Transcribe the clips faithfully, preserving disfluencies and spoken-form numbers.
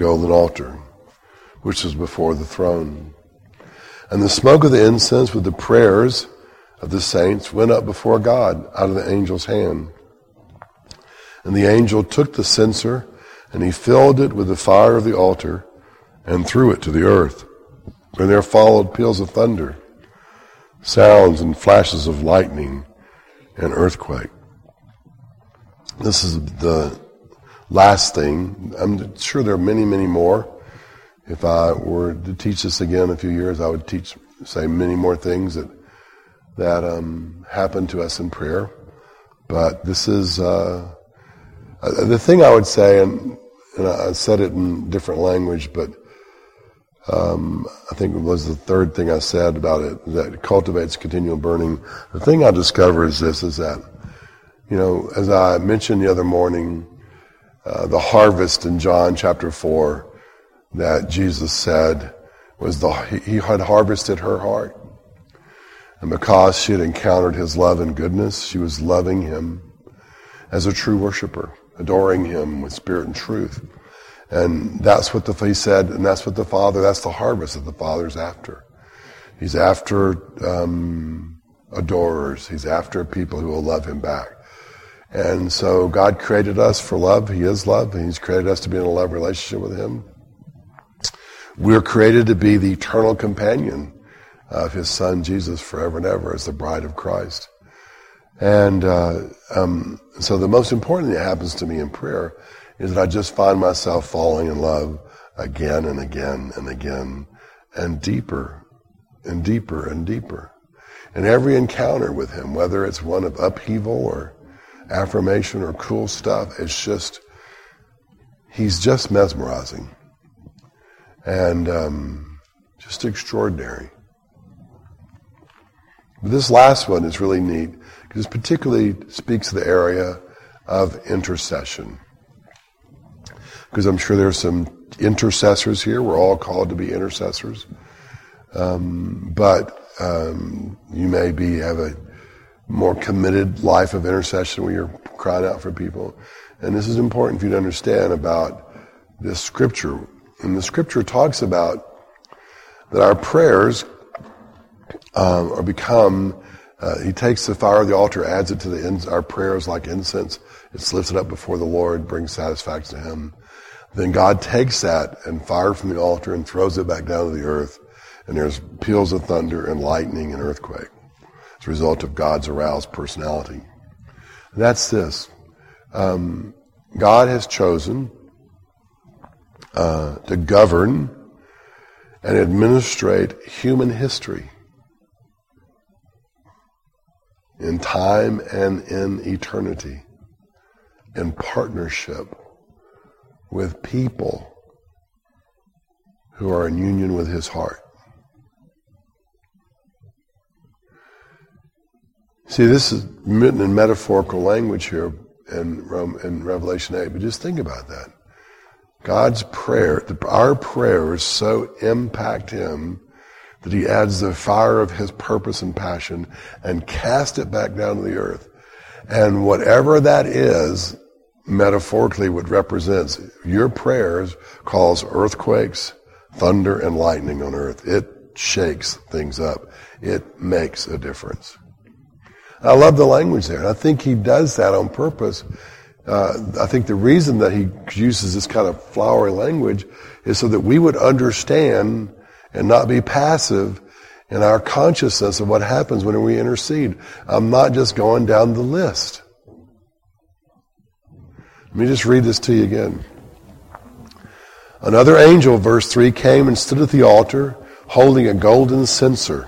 golden altar, which was before the throne. And the smoke of the incense with the prayers of the saints went up before God out of the angel's hand. And the angel took the censer, and he filled it with the fire of the altar, and threw it to the earth. And there followed peals of thunder, sounds and flashes of lightning, and earthquake. This is the last thing. I'm sure there are many, many more. If I were to teach this again in a few years, I would teach, say, many more things that that um, happen to us in prayer. But this is uh, the thing I would say, and, and I said it in different language, but um, I think it was the third thing I said about it, that it cultivates continual burning. The thing I discover is this, is that, you know, as I mentioned the other morning, uh, the harvest in John chapter four that Jesus said was the, he had harvested her heart. And because she had encountered his love and goodness, she was loving him as a true worshiper, adoring him with spirit and truth. And that's what the, he said, and that's what the Father, that's the harvest that the Father's after. He's after um, adorers. He's after people who will love him back. And so God created us for love. He is love, and he's created us to be in a love relationship with him. We're created to be the eternal companion of his son Jesus forever and ever as the bride of Christ. And uh, um, so the most important thing that happens to me in prayer is that I just find myself falling in love again and again and again, and deeper and deeper and deeper. And every encounter with him, whether it's one of upheaval or affirmation or cool stuff, it's just, he's just mesmerizing and um, just extraordinary. But this last one is really neat because it particularly speaks to the area of intercession. Because I'm sure there's some intercessors here. We're all called to be intercessors. Um, but um, you may be have a more committed life of intercession where you're crying out for people. And this is important for you to understand about this scripture. And the scripture talks about that our prayers um, are become, uh, he takes the fire of the altar, adds it to the ins- our prayers like incense. It's lifted up before the Lord, brings satisfaction to him. Then God takes that and fire from the altar and throws it back down to the earth. And there's peals of thunder and lightning and earthquake as a result of God's aroused personality. And that's this. Um, God has chosen uh, to govern and administrate human history in time and in eternity, in partnership with people who are in union with his heart. See, this is written in metaphorical language here in, in Revelation eight, but just think about that. God's prayer, our prayers so impact him that he adds the fire of his purpose and passion and cast it back down to the earth. And whatever that is, metaphorically what represents, your prayers cause earthquakes, thunder, and lightning on earth. It shakes things up. It makes a difference. I love the language there. And I think he does that on purpose. Uh, I think the reason that he uses this kind of flowery language is so that we would understand and not be passive in our consciousness of what happens when we intercede. I'm not just going down the list. Let me just read this to you again. Another angel, verse three, came and stood at the altar holding a golden censer.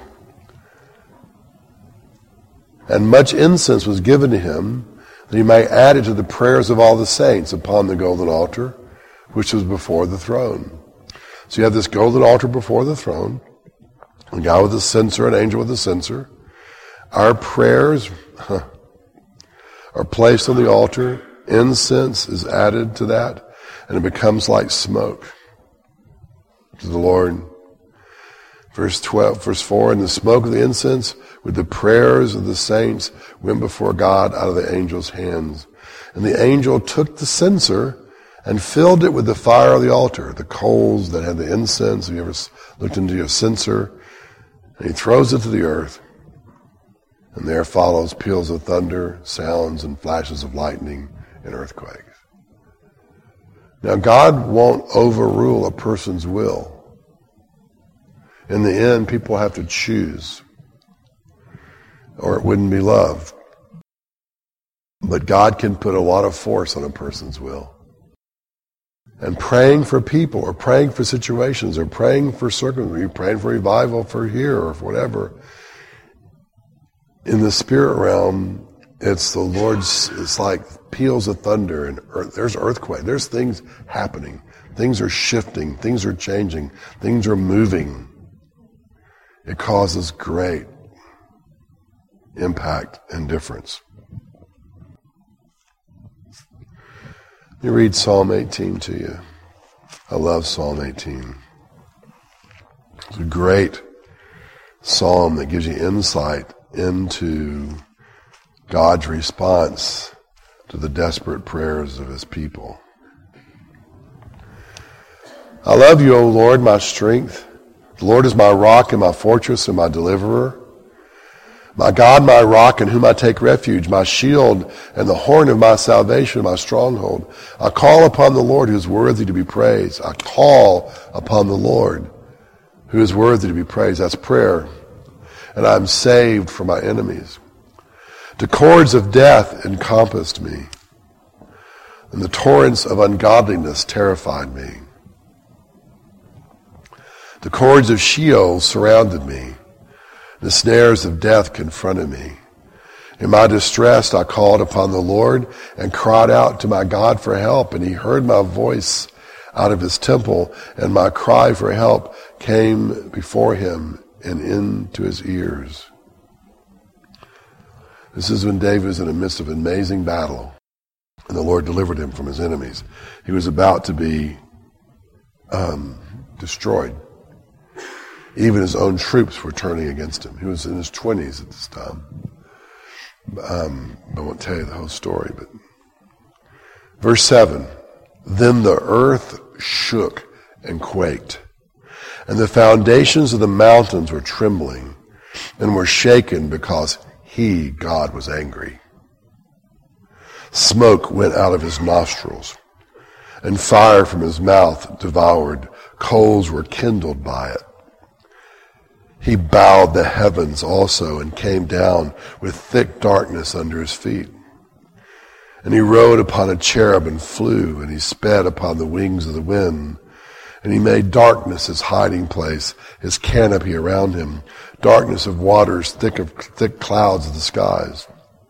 And much incense was given to him that he might add it to the prayers of all the saints upon the golden altar, which was before the throne. So you have this golden altar before the throne, a guy with a censer, an angel with a censer. Our prayers huh, are placed on the altar. Incense is added to that, and it becomes like smoke to the Lord. Verse twelve, verse four, and the smoke of the incense with the prayers of the saints went before God out of the angel's hands. And the angel took the censer and filled it with the fire of the altar, the coals that had the incense. Have you ever looked into your censer? And he throws it to the earth, and there follows peals of thunder, sounds, and flashes of lightning and earthquakes. Now, God won't overrule a person's will. In the end, people have to choose, or it wouldn't be love. But God can put a lot of force on a person's will. And praying for people, or praying for situations, or praying for circumstances, you're praying for revival for here, or for whatever. In the spirit realm, it's the Lord's, it's like peals of thunder, and earth, there's earthquake, there's things happening. Things are shifting, things are changing, things are moving. It causes great impact and difference. Let me read Psalm eighteen to you. I love Psalm eighteen. It's a great psalm that gives you insight into God's response to the desperate prayers of his people. I love you, O Lord, my strength. The Lord is my rock and my fortress and my deliverer. My God, my rock, in whom I take refuge, my shield and the horn of my salvation, my stronghold. I call upon the Lord who is worthy to be praised. I call upon the Lord who is worthy to be praised. That's prayer. And I am saved from my enemies. The cords of death encompassed me, and the torrents of ungodliness terrified me. The cords of Sheol surrounded me. The snares of death confronted me. In my distress, I called upon the Lord and cried out to my God for help, and he heard my voice out of his temple, and my cry for help came before him and into his ears. This is when David was in the midst of an amazing battle, and the Lord delivered him from his enemies. He was about to be um, destroyed. Even his own troops were turning against him. He was in his twenties at this time. Um, I won't tell you the whole story, but verse seven, then the earth shook and quaked, and the foundations of the mountains were trembling and were shaken because he, God, was angry. Smoke went out of his nostrils, and fire from his mouth devoured. Coals were kindled by it. He bowed the heavens also and came down with thick darkness under his feet. And he rode upon a cherub and flew, and he sped upon the wings of the wind. And he made darkness his hiding place, his canopy around him, darkness of waters, thick of thick clouds of the skies.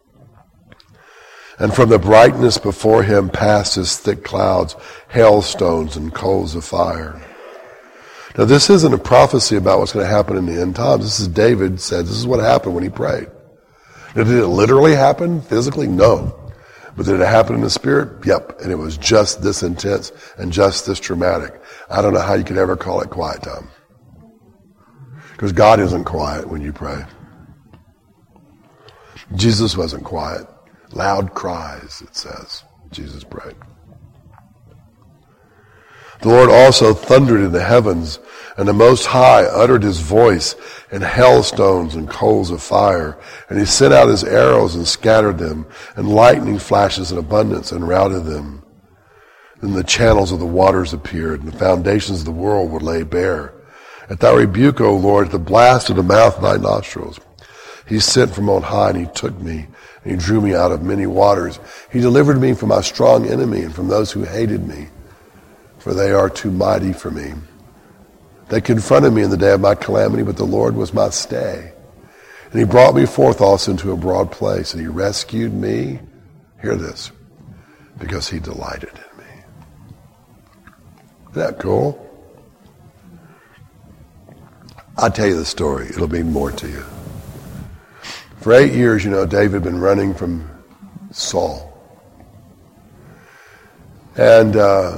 And from the brightness before him passed his thick clouds, hailstones and coals of fire. Now, this isn't a prophecy about what's going to happen in the end times. This is David said, this is what happened when he prayed. Now, did it literally happen physically? No. But did it happen in the spirit? Yep. And it was just this intense and just this dramatic. I don't know how you could ever call it quiet time. Because God isn't quiet when you pray. Jesus wasn't quiet. Loud cries, it says. Jesus prayed. The Lord also thundered in the heavens, and the Most High uttered his voice, and hailstones and coals of fire. And he sent out his arrows and scattered them, and lightning flashes in abundance and routed them. Then the channels of the waters appeared, and the foundations of the world were laid bare. At thy rebuke, O Lord, at the blast of the mouth of thy nostrils, he sent from on high, and he took me, and he drew me out of many waters. He delivered me from my strong enemy and from those who hated me, for they are too mighty for me. They confronted me in the day of my calamity, but the Lord was my stay. And he brought me forth also into a broad place, and he rescued me, hear this, because he delighted in me. Isn't that cool? I'll tell you the story. It'll mean more to you. For eight years, you know, David had been running from Saul. And uh,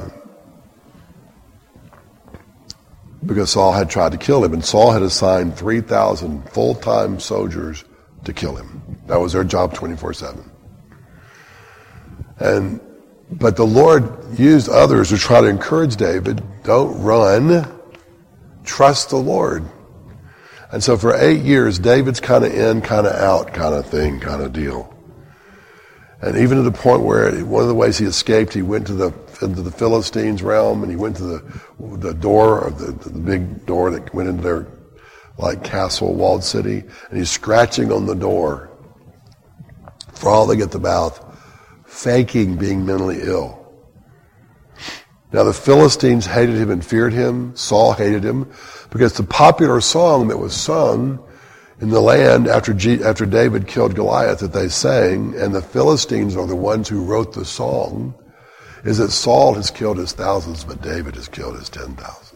because Saul had tried to kill him, and Saul had assigned three thousand full-time soldiers to kill him. That was their job twenty-four seven. And But the Lord used others to try to encourage David, don't run, trust the Lord. And so for eight years, David's kind of in, kind of out kind of thing, kind of deal. And even to the point where one of the ways he escaped, he went to the into the Philistines' realm, and he went to the the door, of the, the big door that went into their like castle, walled city, and he's scratching on the door, frothing at the mouth, faking being mentally ill. Now the Philistines hated him and feared him. Saul hated him because the popular song that was sung in the land after G, after David killed Goliath that they sang, and the Philistines are the ones who wrote the song, is that Saul has killed his thousands, but David has killed his ten thousands.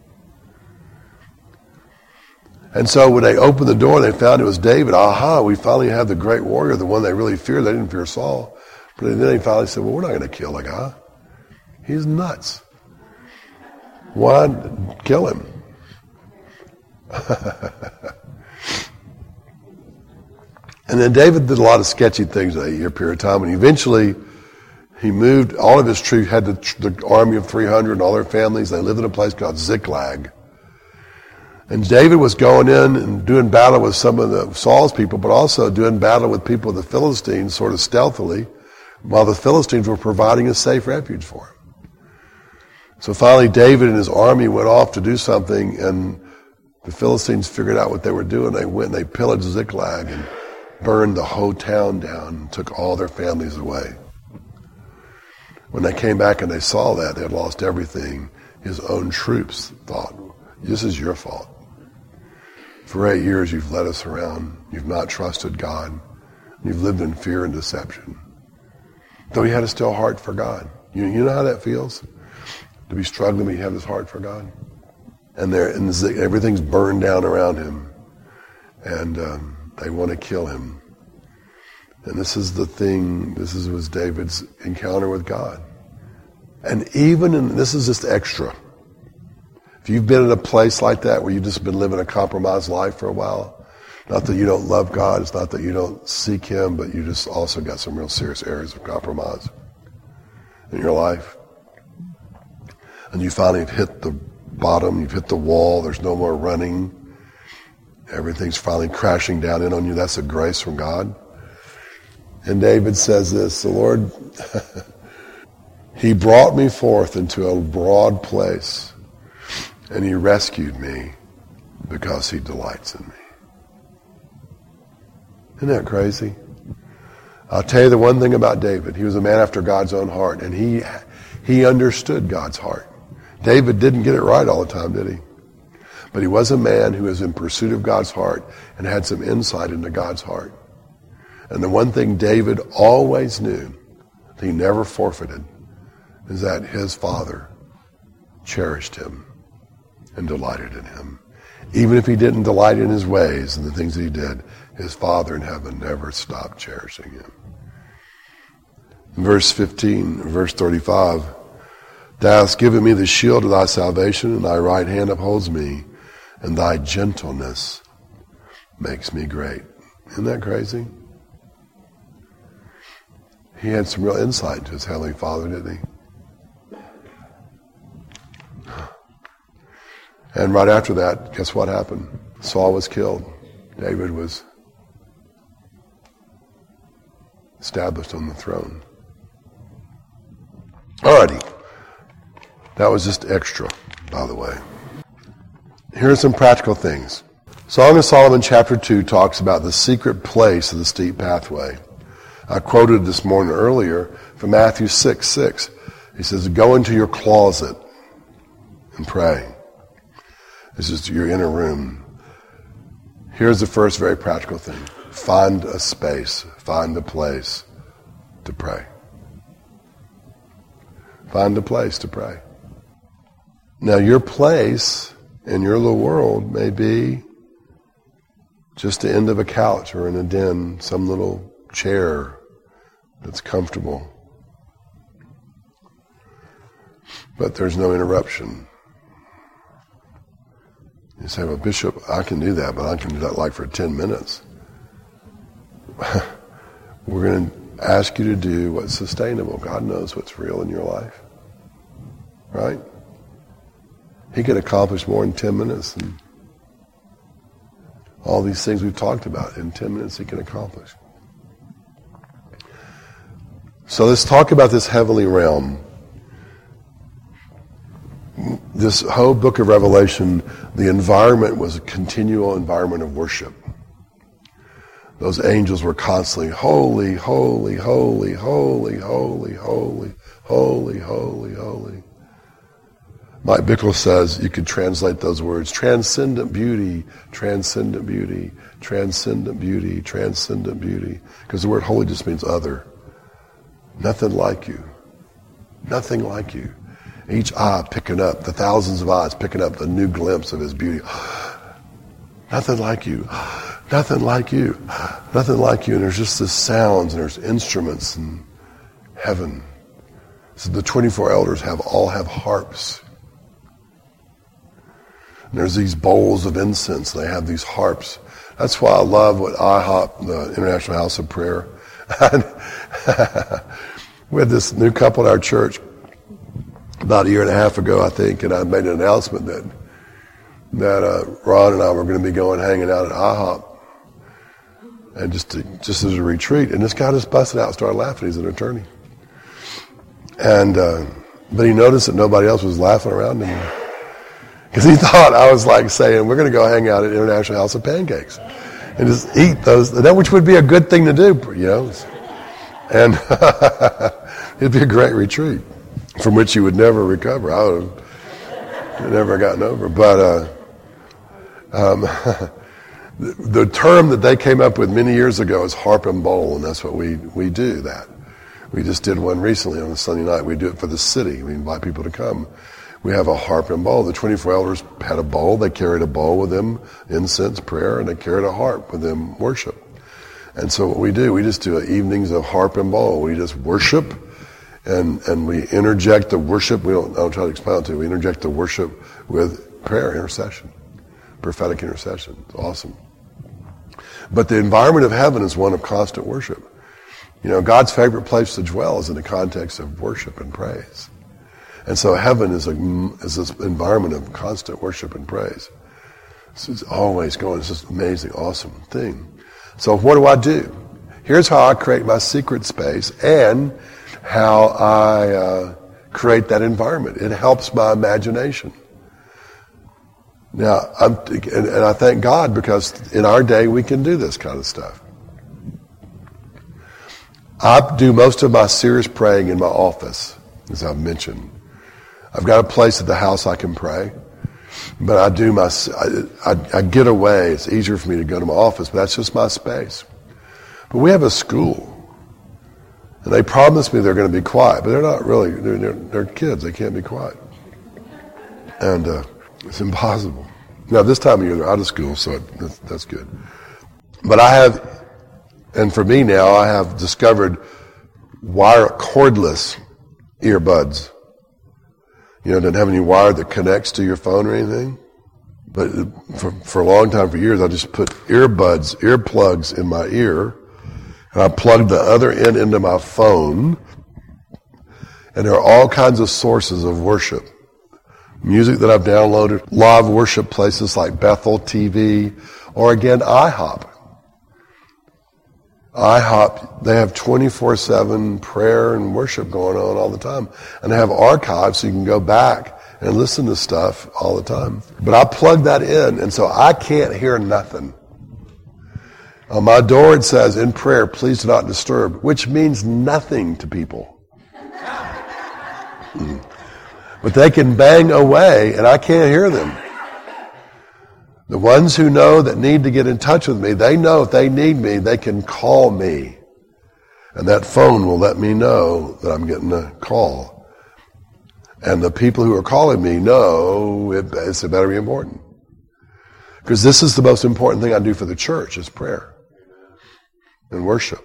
And so when they opened the door and they found it was David, aha, we finally have the great warrior, the one they really feared. They didn't fear Saul. But then they finally said, well, we're not going to kill the guy. He's nuts. Why kill him? And then David did a lot of sketchy things in a year period of time, and eventually he moved, all of his troops had the, the army of three hundred and all their families. They lived in a place called Ziklag. And David was going in and doing battle with some of the Saul's people, but also doing battle with people of the Philistines sort of stealthily, while the Philistines were providing a safe refuge for him. So finally David and his army went off to do something, and the Philistines figured out what they were doing. They went and they pillaged Ziklag and burned the whole town down and took all their families away. When they came back and they saw that, they had lost everything. His own troops thought, this is your fault. For eight years you've led us around. You've not trusted God. You've lived in fear and deception. Though he had a still heart for God. You, you know how that feels? To be struggling, but you have this heart for God. And, there, and everything's burned down around him. And um, they want to kill him. And this is the thing, this is, was David's encounter with God. And even in, this is just extra. If you've been in a place like that where you've just been living a compromised life for a while, not that you don't love God, it's not that you don't seek him, but you just also got some real serious areas of compromise in your life. And you finally have hit the bottom, you've hit the wall, there's no more running. Everything's finally crashing down in on you. That's a grace from God. And David says this, the Lord, he brought me forth into a broad place, and he rescued me because he delights in me. Isn't that crazy? I'll tell you the one thing about David. He was a man after God's own heart, and he he understood God's heart. David didn't get it right all the time, did he? But he was a man who was in pursuit of God's heart and had some insight into God's heart. And the one thing David always knew, that he never forfeited, is that his father cherished him and delighted in him. Even if he didn't delight in his ways and the things that he did, his Father in heaven never stopped cherishing him. In verse fifteen, verse thirty-five, thou hast given me the shield of thy salvation, and thy right hand upholds me, and thy gentleness makes me great. Isn't that crazy? He had some real insight to his Heavenly Father, didn't he? And right after that, guess what happened? Saul was killed. David was established on the throne. Alrighty. That was just extra, by the way. Here are some practical things. Song of Solomon chapter two talks about the secret place of the steep pathway. I quoted this morning earlier from Matthew six six. He says, go into your closet and pray. This is your inner room. Here's the first very practical thing. Find a space, find a place to pray. Find a place to pray. Now your place in your little world may be just the end of a couch or in a den, some little chair that's comfortable. But there's no interruption. You say, well, Bishop, I can do that, but I can do that like for ten minutes. We're going to, ask you to do what's sustainable. God knows what's real in your life. Right? He can accomplish more in ten minutes than all these things we've talked about. In ten minutes he can accomplish. So let's talk about this heavenly realm. This whole book of Revelation, the environment was a continual environment of worship. Those angels were constantly, holy, holy, holy, holy, holy, holy, holy, holy, holy. Mike Bickle says you could translate those words, transcendent beauty, transcendent beauty, transcendent beauty, transcendent beauty. Because the word holy just means other. Nothing like you. Nothing like you. Each eye picking up, the thousands of eyes picking up the new glimpse of his beauty. Nothing like you. Nothing like you. Nothing like you. And there's just this sounds and there's instruments in heaven. So the twenty-four elders have all have harps. And there's these bowls of incense. They have these harps. That's why I love what I HOP, the International House of Prayer. We had this new couple at our church about a year and a half ago, I think, and I made an announcement that that uh, Ron and I were going to be going hanging out at I HOP, and just to, just as a retreat. And this guy just busted out and started laughing. He's an attorney, and uh, but he noticed that nobody else was laughing around him because he thought I was like saying we're going to go hang out at International House of Pancakes and just eat those, which would be a good thing to do, you know, and it'd be a great retreat from which you would never recover. I would have never gotten over. But uh, um, the, the term that they came up with many years ago is harp and bowl, and that's what we, we do that. We just did one recently on a Sunday night. We do it for the city. We invite people to come. We have a harp and bowl. The twenty-four elders had a bowl. They carried a bowl with them, incense, prayer, and they carried a harp with them, worship. And so what we do, we just do evenings of harp and bowl. We just worship. And and we interject the worship. We don't. I don't try to expound to. We interject the worship with prayer, intercession, prophetic intercession. It's awesome. But the environment of heaven is one of constant worship. You know, God's favorite place to dwell is in the context of worship and praise. And so heaven is a is this environment of constant worship and praise. So it's always going. It's just an amazing, awesome thing. So what do I do? Here's how I create my secret space and how I uh, create that environment. It helps my imagination. Now, I'm, and, and I thank God because in our day we can do this kind of stuff. I do most of my serious praying in my office, as I've mentioned. I've got a place at the house I can pray, but I do my, I, I, I get away. It's easier for me to go to my office, but that's just my space. But we have a school. And they promise me they're going to be quiet, but they're not really. They're, they're, they're kids. They can't be quiet. And uh, it's impossible. Now, this time of year, they're out of school, so it, that's, that's good. But I have, and for me now, I have discovered wire cordless earbuds. You know, it doesn't have any wire that connects to your phone or anything. But for, for a long time, for years, I just put earbuds, earplugs in my ear, and I plugged the other end into my phone, and there are all kinds of sources of worship. Music that I've downloaded, live worship places like Bethel T V, or again, I HOP. I HOP, they have twenty-four seven prayer and worship going on all the time. And they have archives so you can go back and listen to stuff all the time. But I plug that in, and so I can't hear nothing. On my door it says, in prayer, please do not disturb, which means nothing to people. mm. But they can bang away, and I can't hear them. The ones who know that need to get in touch with me, they know if they need me, they can call me. And that phone will let me know that I'm getting a call. And the people who are calling me know it, it's better be important. Because this is the most important thing I do for the church, is prayer and worship.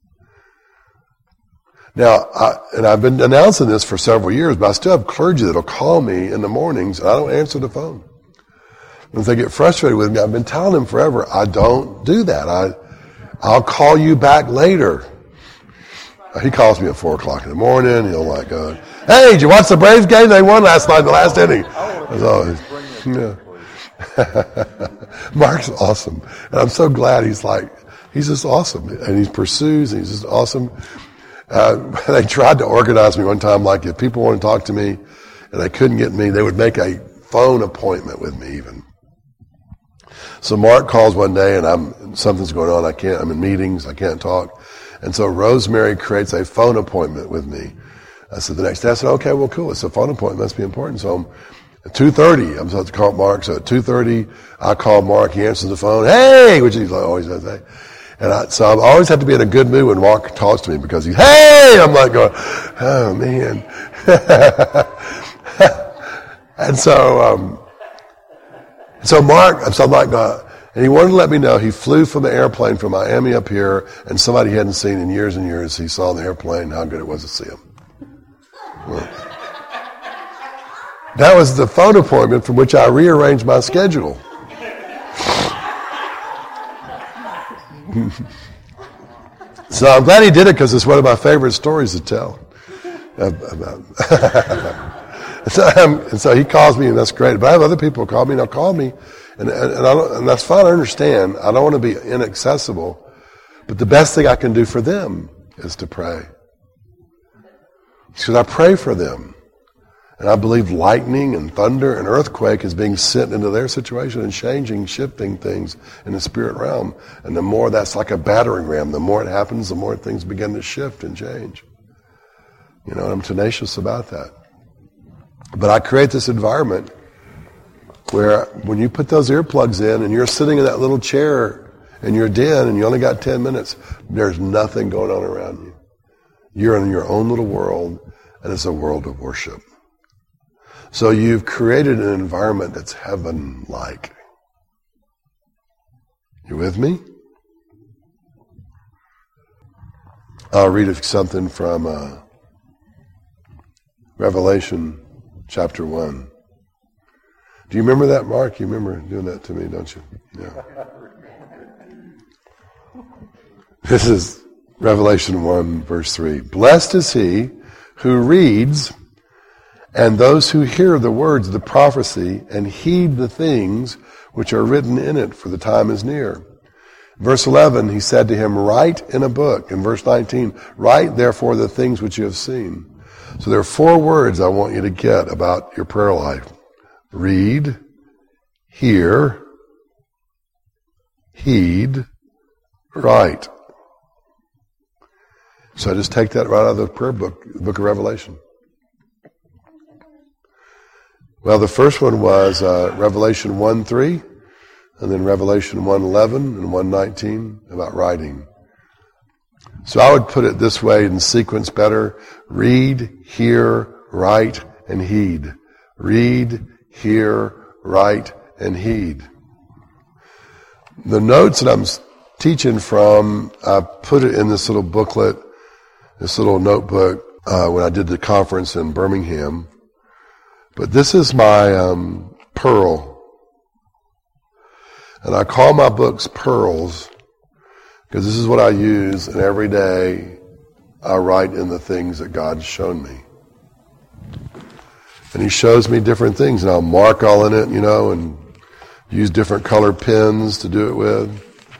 Now, I, and I've been announcing this for several years, but I still have clergy that will call me in the mornings, and I don't answer the phone. And if they get frustrated with me, I've been telling them forever, I don't do that. I, I'll call you back later. He calls me at four o'clock in the morning. He'll like, uh, hey, did you watch the Braves game? They won last night in the last inning. That's always, yeah. Mark's awesome. And I'm so glad he's like, he's just awesome. And he pursues, and he's just awesome. Uh, they tried to organize me one time, like if people want to talk to me and they couldn't get me, they would make a phone appointment with me even. So Mark calls one day and I'm, something's going on. I can't, I'm in meetings. I can't talk. And so Rosemary creates a phone appointment with me. I said the next day, I said, okay, well, cool. It's a phone appointment. Must be important. So I'm, at two thirty, I'm supposed to call Mark. So at two thirty, I call Mark. He answers the phone. Hey, which he always does. Hey. And I, so I always have to be in a good mood when Mark talks to me because he's, hey, I'm like going, oh man. And so, um, so Mark, so I'm like, uh, and he wanted to let me know he flew from the airplane from Miami up here, and somebody he hadn't seen in years and years, he saw the airplane, how good it was to see him. Well, that was the phone appointment from which I rearranged my schedule. So I'm glad he did it because it's one of my favorite stories to tell. so, um, and so he calls me, and that's great. But I have other people call me, and they'll call me, and, and, and, I don't, and that's fine. I understand. I don't want to be inaccessible. But the best thing I can do for them is to pray. Because I pray for them. And I believe lightning and thunder and earthquake is being sent into their situation and changing, shifting things in the spirit realm. And the more that's like a battering ram, the more it happens, the more things begin to shift and change. You know, and I'm tenacious about that. But I create this environment where when you put those earplugs in and you're sitting in that little chair in your den and you only got ten minutes, there's nothing going on around you. You're in your own little world, and it's a world of worship. So you've created an environment that's heaven-like. You with me? I'll read something from uh, Revelation chapter one. Do you remember that, Mark? You remember doing that to me, don't you? Yeah. This is Revelation one, verse three. Blessed is he who reads, and those who hear the words of the prophecy and heed the things which are written in it, for the time is near. Verse eleven, he said to him, write in a book. In verse nineteen, write therefore the things which you have seen. So there are four words I want you to get about your prayer life. Read, hear, heed, write. So I just take that right out of the prayer book, the book of Revelation. Well, the first one was uh, Revelation one three, and then Revelation one eleven and one nineteen about writing. So I would put it this way in sequence better. Read, hear, write, and heed. Read, hear, write, and heed. The notes that I'm teaching from, I put it in this little booklet, this little notebook, uh, when I did the conference in Birmingham. But this is my um, pearl. And I call my books pearls because this is what I use, and every day I write in the things that God's shown me. And he shows me different things, and I'll mark all in it, you know, and use different color pens to do it with.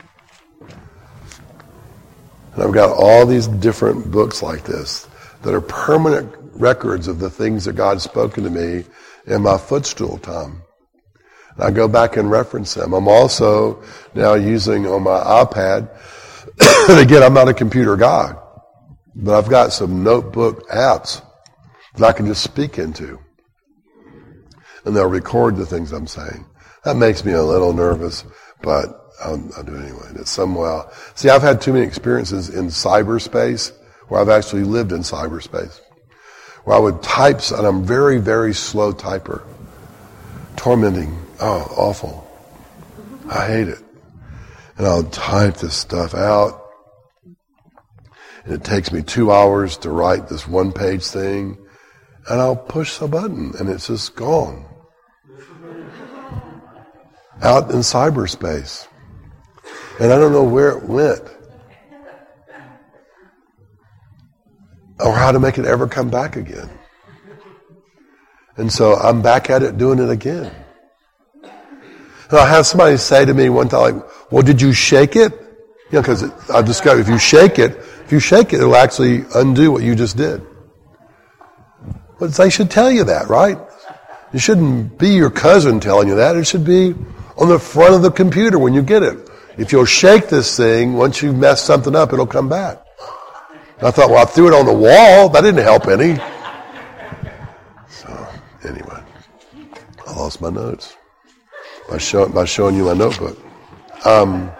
And I've got all these different books like this that are permanent records of the things that God's spoken to me in my footstool time. And I go back and reference them. I'm also now using on my iPad, and again, I'm not a computer guy, but I've got some notebook apps that I can just speak into. And they'll record the things I'm saying. That makes me a little nervous, but I'll, I'll do it anyway. It's somewhere. See, I've had too many experiences in cyberspace where I've actually lived in cyberspace, where I would type, and I'm very, very slow typer. Tormenting. Oh, awful. I hate it. And I'll type this stuff out, and it takes me two hours to write this one-page thing, and I'll push the button, and it's just gone. Out in cyberspace. And I don't know where it went. or how to make it ever come back again. And so I'm back at it doing it again. And I had somebody say to me one time, like, well, did you shake it? You know, because I've discovered if you shake it, if you shake it, it'll actually undo what you just did. But they should tell you that, right? It shouldn't be your cousin telling you that. It should be on the front of the computer when you get it. If you'll shake this thing, once you mess something up, it'll come back. And I thought, well, I threw it on the wall. That didn't help any. So, anyway, I lost my notes by, show, by showing you my notebook. Um,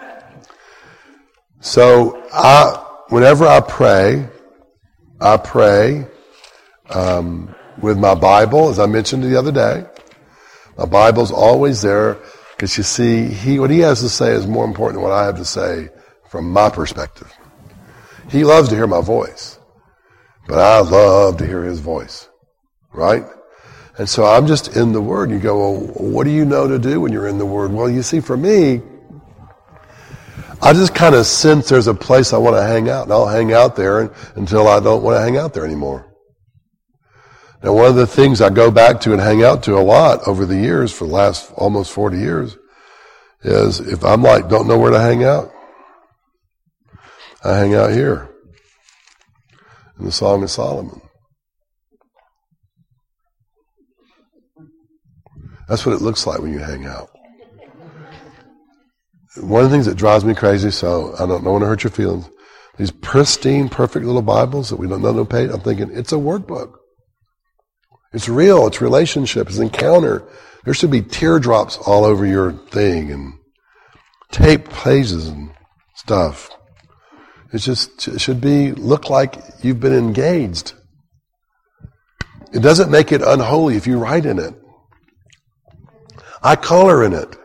so, I, whenever I pray, I pray um, with my Bible, as I mentioned the other day. My Bible's always there because you see, he what he has to say is more important than what I have to say from my perspective. He loves to hear my voice, but I love to hear his voice, right? And so I'm just in the Word. You go, well, what do you know to do when you're in the Word? Well, you see, for me, I just kind of sense there's a place I want to hang out, and I'll hang out there until I don't want to hang out there anymore. Now, one of the things I go back to and hang out to a lot over the years, for the last almost forty years, is if I'm like, don't know where to hang out, I hang out here in the Song of Solomon. That's what it looks like when you hang out. One of the things that drives me crazy, so I don't, don't want to hurt your feelings, these pristine, perfect little Bibles that we don't know no page, I'm thinking, it's a workbook. It's real. It's relationship. It's encounter. There should be teardrops all over your thing and taped pages and stuff. It's just, it should be, look like you've been engaged. It doesn't make it unholy if you write in it. I color in it.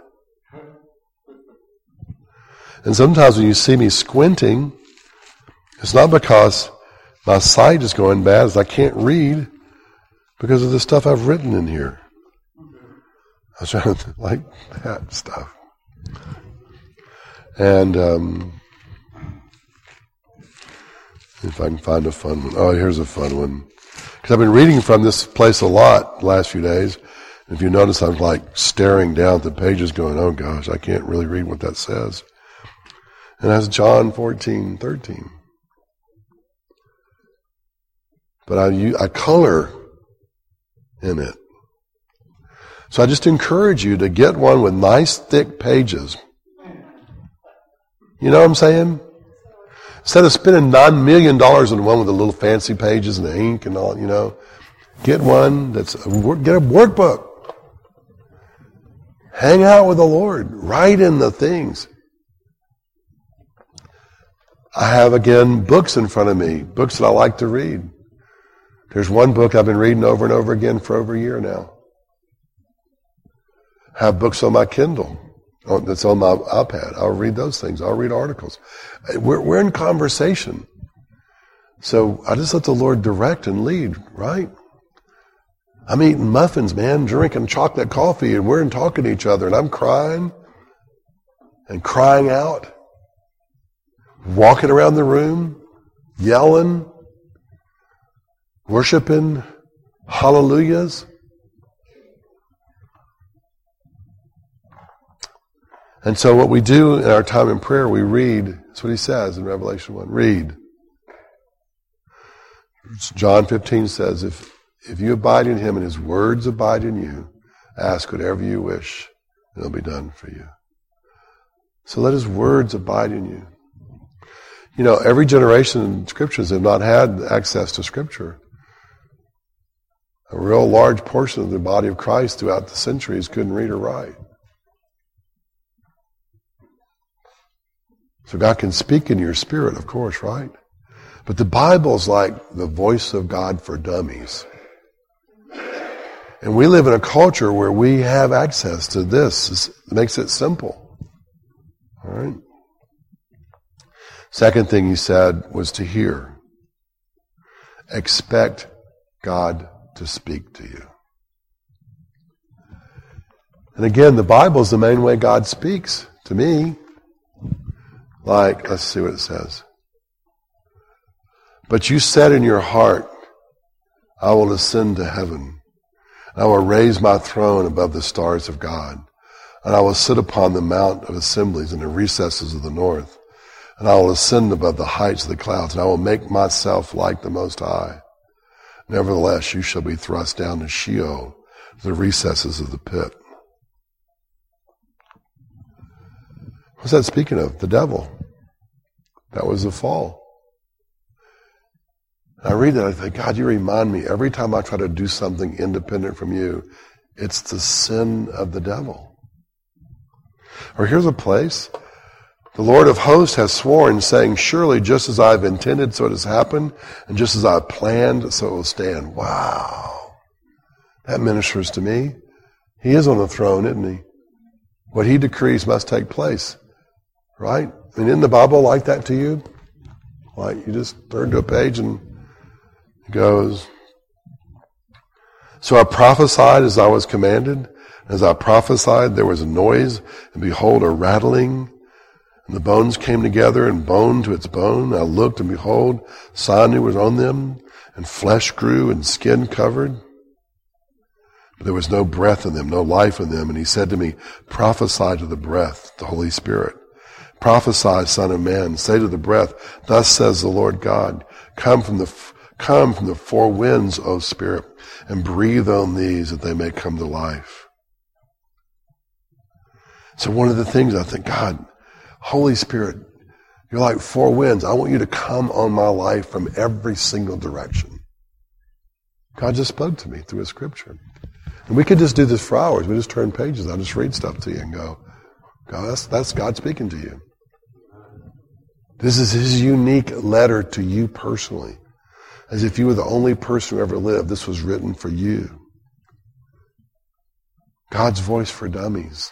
And sometimes when you see me squinting, it's not because my sight is going bad, as I can't read, because of the stuff I've written in here. I was trying to like that stuff. And um, if I can find a fun one. Oh, here's a fun one. Because I've been reading from this place a lot the last few days. If you notice, I'm like staring down at the pages going, oh gosh, I can't really read what that says. And that's John fourteen thirteen. But I, I color in it. So I just encourage you to get one with nice thick pages. You know what I'm saying? Instead of spending nine million dollars on one with the little fancy pages and the ink and all, you know, get one that's, a, get a workbook. Hang out with the Lord. Write in the things. I have, again, books in front of me, books that I like to read. There's one book I've been reading over and over again for over a year now. I have books on my Kindle that's on my iPad. I'll read those things. I'll read articles. We're, we're in conversation. So I just let the Lord direct and lead, right? I'm eating muffins, man, drinking chocolate coffee, and we're talking to each other, and I'm crying and crying out, walking around the room, yelling, worshiping hallelujahs. And so what we do in our time in prayer, we read. That's what he says in Revelation one. Read. John fifteen says, if, if you abide in him and his words abide in you, ask whatever you wish, and it'll be done for you. So let his words abide in you. You know, every generation in scriptures have not had access to scripture. A real large portion of the body of Christ throughout the centuries couldn't read or write. So God can speak in your spirit, of course, right? But the Bible's like the voice of God for dummies. And we live in a culture where we have access to this. It makes it simple. All right? Second thing he said was to hear. Expect God to speak to you. And again, the Bible is the main way God speaks to me. Like, let's see what it says. But you said in your heart, I will ascend to heaven. I will raise my throne above the stars of God. And I will sit upon the mount of assemblies in the recesses of the north. And I will ascend above the heights of the clouds. And I will make myself like the Most High. Nevertheless, you shall be thrust down to Sheol, the recesses of the pit. What's that speaking of? The devil. That was the fall. I read that, I think, God, you remind me every time I try to do something independent from you, it's the sin of the devil. Or here's a place. The Lord of hosts has sworn, saying, surely just as I've intended, so it has happened, and just as I've planned, so it will stand. Wow. That ministers to me. He is on the throne, isn't he? What he decrees must take place. Right? I mean, isn't the Bible like that to you? Like you just turn to a page and it goes, so I prophesied as I was commanded. As I prophesied, there was a noise, and behold, a rattling. And the bones came together, and bone to its bone. I looked, and behold, sinew was on them, and flesh grew, and skin covered. But there was no breath in them, no life in them. And he said to me, prophesy to the breath, the Holy Spirit. Prophesy, Son of Man. Say to the breath, thus says the Lord God, come from the come from the four winds, O Spirit, and breathe on these that they may come to life. So one of the things I think, God, Holy Spirit, you're like four winds. I want you to come on my life from every single direction. God just spoke to me through a scripture. And we could just do this for hours. We just turn pages. I'll just read stuff to you and go, God, that's, that's God speaking to you. This is his unique letter to you personally. As if you were the only person who ever lived. This was written for you. God's voice for dummies.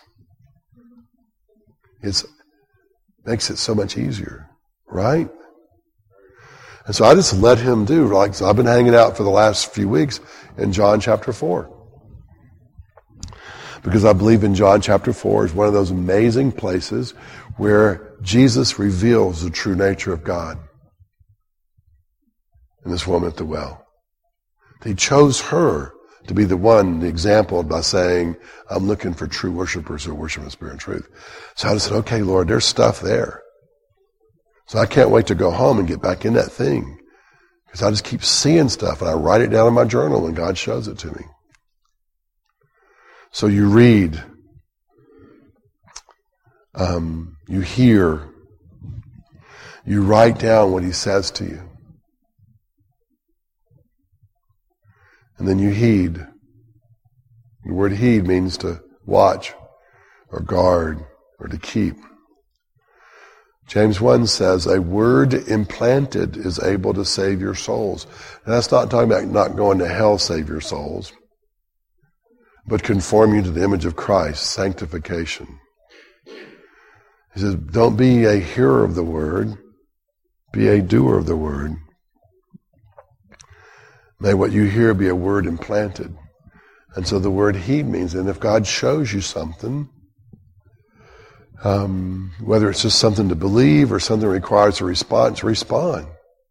It makes it so much easier, right? And so I just let him do, like, so I've been hanging out for the last few weeks in John chapter four. Because I believe in John chapter four is one of those amazing places where Jesus reveals the true nature of God. And this woman at the well. He chose her to be the one, the example, by saying, I'm looking for true worshipers who worship in spirit and truth. So I just said, okay, Lord, there's stuff there. So I can't wait to go home and get back in that thing. Because I just keep seeing stuff, and I write it down in my journal when God shows it to me. So you read, um, you hear, you write down what he says to you. And then you heed. The word heed means to watch or guard or to keep. James one says, a word implanted is able to save your souls. And that's not talking about not going to hell, save your souls, but conform you to the image of Christ, sanctification. He says, don't be a hearer of the word, be a doer of the word. May what you hear be a word implanted. And so the word heed means, and if God shows you something, um, whether it's just something to believe or something that requires a response, respond.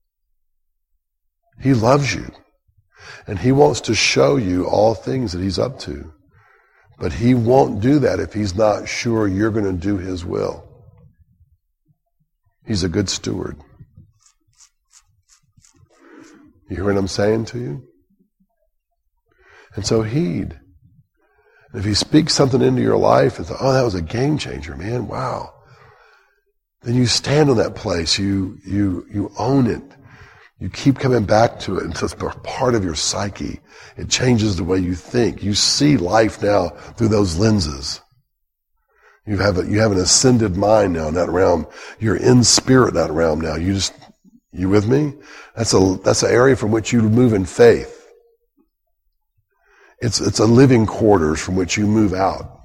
He loves you. And he wants to show you all things that he's up to. But he won't do that if he's not sure you're going to do his will. He's a good steward. You hear what I'm saying to you? And so heed. And if he speaks something into your life and think, oh, that was a game changer, man, wow. Then you stand on that place. You, you, you own it. You keep coming back to it until it's part of your psyche. It changes the way you think. You see life now through those lenses. You have a, you have an ascended mind now in that realm. You're in spirit in that realm now. You just, you with me? That's a, that's an area from which you move in faith. It's, it's a living quarters from which you move out.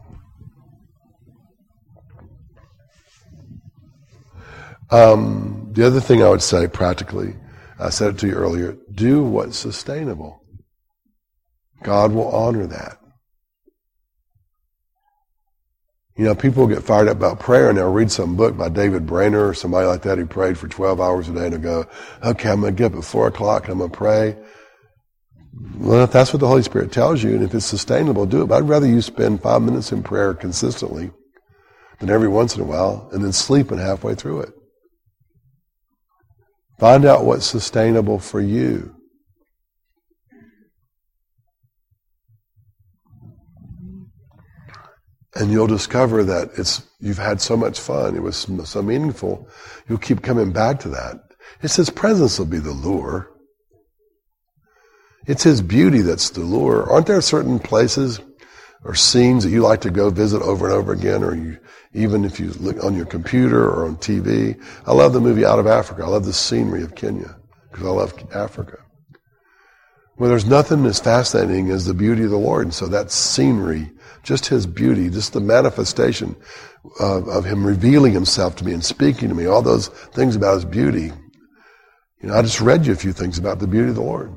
Um, the other thing I would say practically, I said it to you earlier, do what's sustainable. God will honor that. You know, people get fired up about prayer and they'll read some book by David Brainerd or somebody like that who prayed for twelve hours a day and they'll go, okay, I'm going to get up at four o'clock and I'm going to pray. Well, if that's what the Holy Spirit tells you and if it's sustainable, do it. But I'd rather you spend five minutes in prayer consistently than every once in a while and then sleeping halfway through it. Find out what's sustainable for you. And you'll discover that it's you've had so much fun. It was so meaningful. You'll keep coming back to that. It's His presence will be the lure. It's His beauty that's the lure. Aren't there certain places or scenes that you like to go visit over and over again, or you, even if you look on your computer or on T V? I love the movie Out of Africa. I love the scenery of Kenya because I love Africa. Well, there's nothing as fascinating as the beauty of the Lord. And so that scenery, just His beauty, just the manifestation of, of Him revealing Himself to me and speaking to me, all those things about His beauty. You know, I just read you a few things about the beauty of the Lord.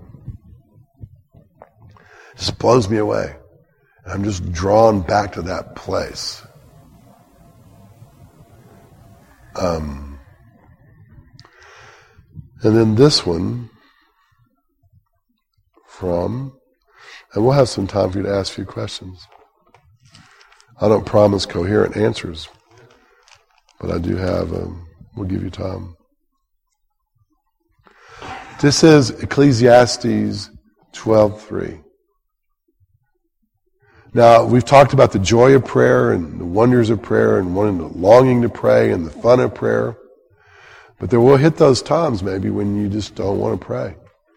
It just blows me away. And I'm just drawn back to that place. Um, and then this one from, and we'll have some time for you to ask a few questions. I don't promise coherent answers, but I do have, um, we'll give you time. This is Ecclesiastes twelve three. Now, we've talked about the joy of prayer and the wonders of prayer and wanting to, longing to pray and the fun of prayer. But there will hit those times maybe when you just don't want to pray.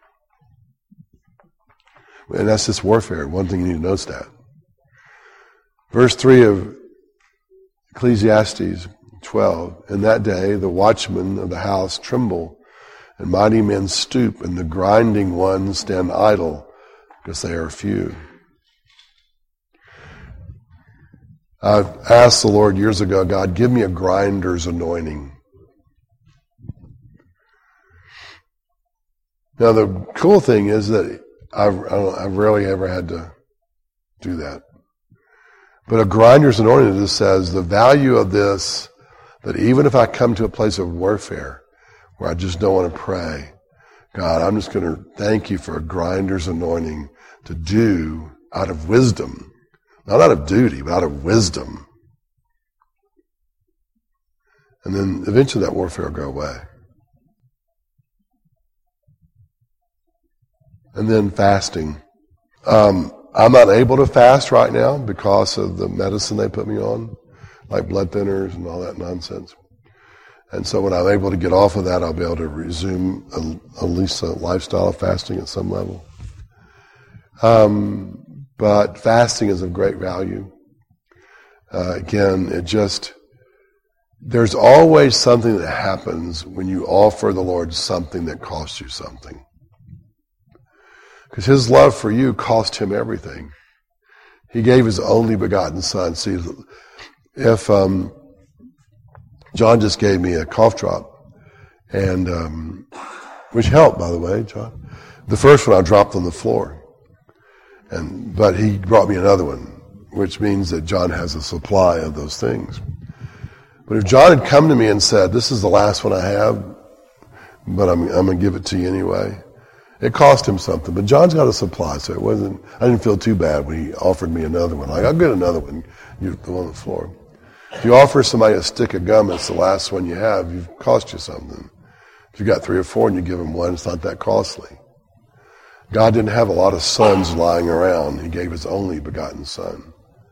And that's just warfare. One thing you need to notice that. Verse three of Ecclesiastes twelve, in that day the watchmen of the house tremble, and mighty men stoop, and the grinding ones stand idle, because they are few. I've asked the Lord years ago, God, give me a grinder's anointing. Now the cool thing is that I've, I've rarely ever had to do that. But a grinder's anointing just says the value of this, that even if I come to a place of warfare where I just don't want to pray, God, I'm just going to thank you for a grinder's anointing to do out of wisdom. Not out of duty, but out of wisdom. And then eventually that warfare will go away. And then fasting. Um, I'm not able to fast right now because of the medicine they put me on, like blood thinners and all that nonsense. And so when I'm able to get off of that, I'll be able to resume a, at least a lifestyle of fasting at some level. Um, but fasting is of great value. Uh, again, it just, there's always something that happens when you offer the Lord something that costs you something. Because His love for you cost Him everything. He gave His only begotten Son. See, if um, John just gave me a cough drop, and um, which helped, by the way, John. The first one I dropped on the floor, and but he brought me another one, which means that John has a supply of those things. But if John had come to me and said, "This is the last one I have, but I'm, I'm going to give it to you anyway," it cost him something, but John's got a supply, so it wasn't, I didn't feel too bad when he offered me another one. Like, I'll get another one, you, the one on the floor. If you offer somebody a stick of gum, it's the last one you have, you've cost you something. If you got three or four and you give them one, it's not that costly. God didn't have a lot of sons lying around. He gave His only begotten Son.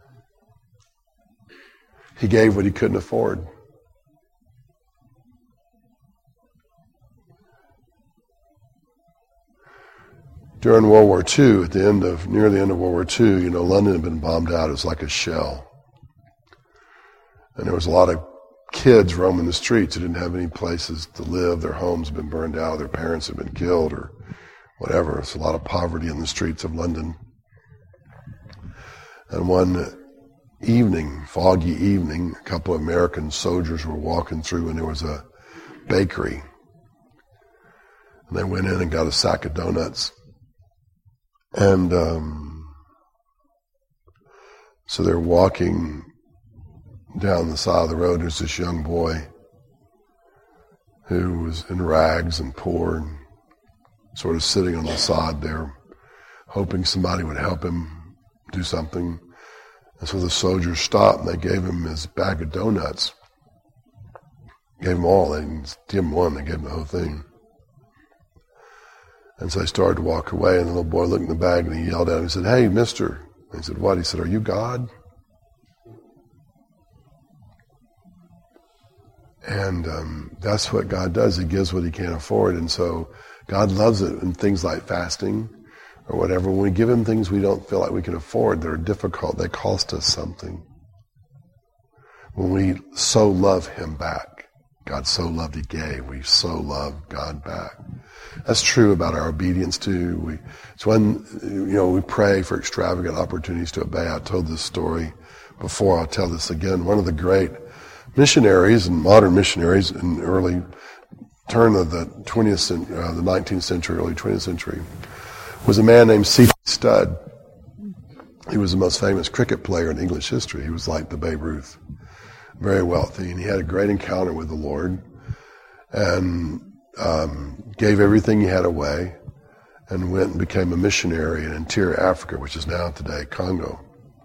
He gave what He couldn't afford. During World War Two, at the end of, near the end of World War Two, you know, London had been bombed out. It was like a shell. And there was a lot of kids roaming the streets who didn't have any places to live. Their homes had been burned out. Their parents had been killed or whatever. It's a lot of poverty in the streets of London. And one evening, foggy evening, a couple of American soldiers were walking through and there was a bakery. And they went in and got a sack of donuts. And um, so they're walking down the side of the road, there's this young boy who was in rags and poor and sort of sitting on the side there, hoping somebody would help him do something. And so the soldiers stopped and they gave him his bag of donuts. Gave him all. They didn't give him one, they gave him the whole thing. And so he started to walk away, and the little boy looked in the bag and he yelled at him. He said, "Hey, mister." And he said, "What?" He said, "Are you God?" And um, that's what God does. He gives what he can't afford. And so God loves it in things like fasting or whatever. When we give him things we don't feel like we can afford, that are difficult, they cost us something. When we so love him back, God so loved he gave, we so love God back. That's true about our obedience too. We, it's when, you know, we pray for extravagant opportunities to obey. I told this story before. I'll tell this again. One of the great missionaries and modern missionaries in the early turn of the twentieth century, uh, the nineteenth century, early twentieth century, was a man named C T Studd. He was the most famous cricket player in English history. He was like the Babe Ruth, very wealthy, and he had a great encounter with the Lord, and um, gave everything he had away, and went and became a missionary in interior Africa, which is now today Congo.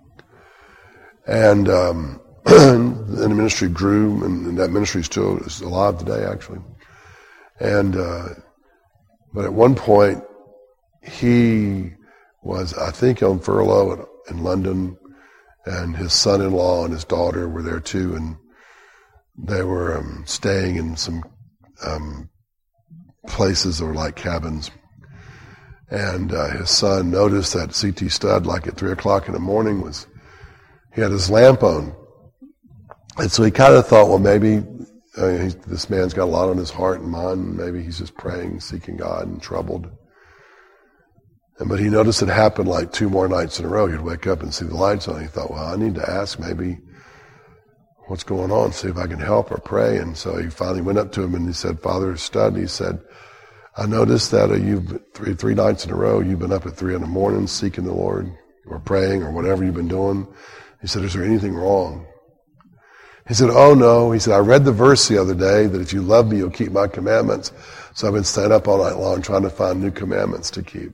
And um, and the ministry grew, and that ministry still is alive today, actually. And uh, but at one point, he was, I think, on furlough in London, and his son-in-law and his daughter were there too, and they were um, staying in some um, places that were like cabins. And uh, his son noticed that C T Studd, like at three o'clock in the morning, was he had his lamp on. And so he kind of thought, well, maybe uh, he, this man's got a lot on his heart and mind. Maybe he's just praying, seeking God, and troubled. And but he noticed it happened like two more nights in a row. He'd wake up and see the lights on. He thought, well, I need to ask maybe what's going on, see if I can help or pray. And so he finally went up to him and he said, "Father Studd," he said, "I noticed that uh, you've three, three nights in a row, you've been up at three in the morning seeking the Lord or praying or whatever you've been doing." He said, "Is there anything wrong?" He said, "Oh, no." He said, "I read the verse the other day that if you love me, you'll keep my commandments. So I've been staying up all night long trying to find new commandments to keep."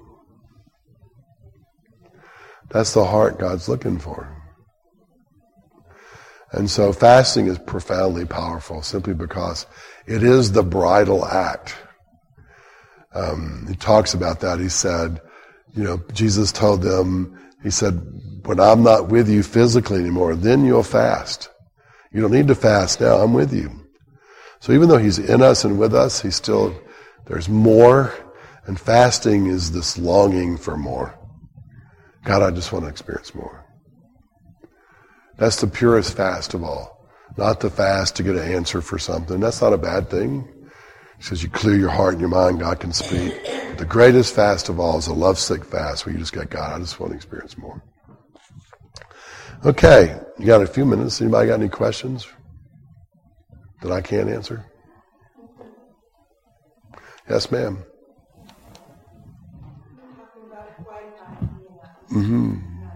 That's the heart God's looking for. And so fasting is profoundly powerful simply because it is the bridal act. Um, he talks about that. He said, you know, Jesus told them, he said, "When I'm not with you physically anymore, then you'll fast. You don't need to fast now. I'm with you." So even though he's in us and with us, he's still, there's more. And fasting is this longing for more. God, I just want to experience more. That's the purest fast of all. Not the fast to get an answer for something. That's not a bad thing. He says you clear your heart and your mind, God can speak. But the greatest fast of all is a lovesick fast where you just get, God, I just want to experience more. Okay, you got a few minutes. Anybody got any questions that I can't answer? Yes, ma'am. Mm-hmm.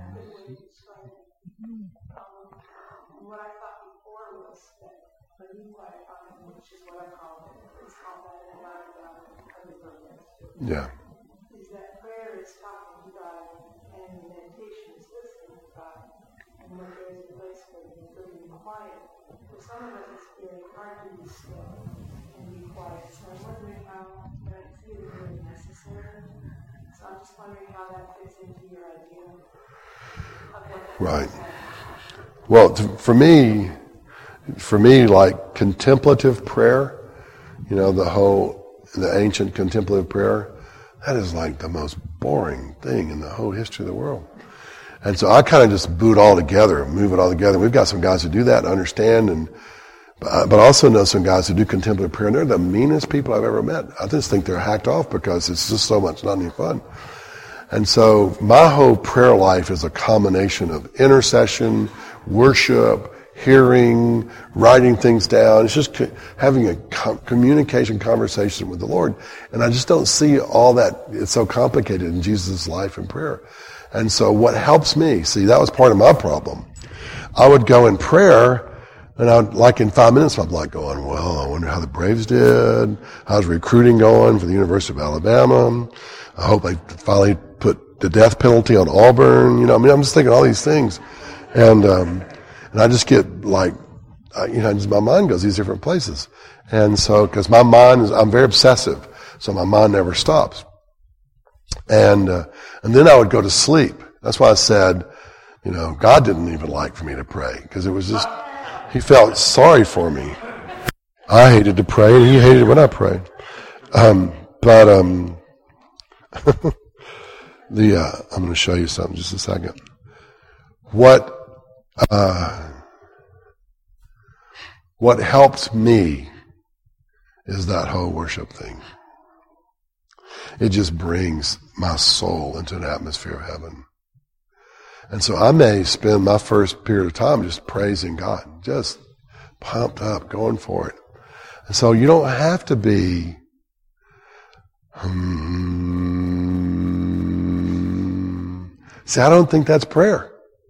What I thought before was that the new quiet time, which is what I call it, it's called that in God, Yeah. is that prayer is talking to God and meditation is listening to God. And when there's a place where you can be quiet, for some of us it's very hard to be still and be quiet. So I'm wondering how that feels really necessary. So I'm just wondering how that fits into your idea of what that Right. is. Well, to, for me, for me, like contemplative prayer, you know, the whole, the ancient contemplative prayer, that is like the most boring thing in the whole history of the world. And so I kind of just boot all together, move it all together. We've got some guys who do that and understand, and but I also know some guys who do contemplative prayer, and they're the meanest people I've ever met. I just think they're hacked off because it's just so much not any fun. And so my whole prayer life is a combination of intercession, worship, hearing, writing things down. It's just co- having a com- communication conversation with the Lord. And I just don't see all that. It's so complicated in Jesus' life and prayer. And so what helps me, see, that was part of my problem. I would go in prayer, and I'd, like in five minutes, I'd be like going, well, I wonder how the Braves did. How's recruiting going for the University of Alabama? I hope they finally put the death penalty on Auburn. You know, I mean, I'm just thinking all these things. And, um, and I just get like, uh, you know, just my mind goes these different places. And so, cause my mind is, I'm very obsessive. So my mind never stops. And, uh, and then I would go to sleep. That's why I said, you know, God didn't even like for me to pray, because it was just, he felt sorry for me. I hated to pray, and he hated when I prayed. Um, but um, the uh, I'm going to show you something just a second. What uh, what helped me is that whole worship thing. It just brings my soul into an atmosphere of heaven. And so I may spend my first period of time just praising God, just pumped up, going for it. And so you don't have to be, hmm. See, I don't think that's prayer.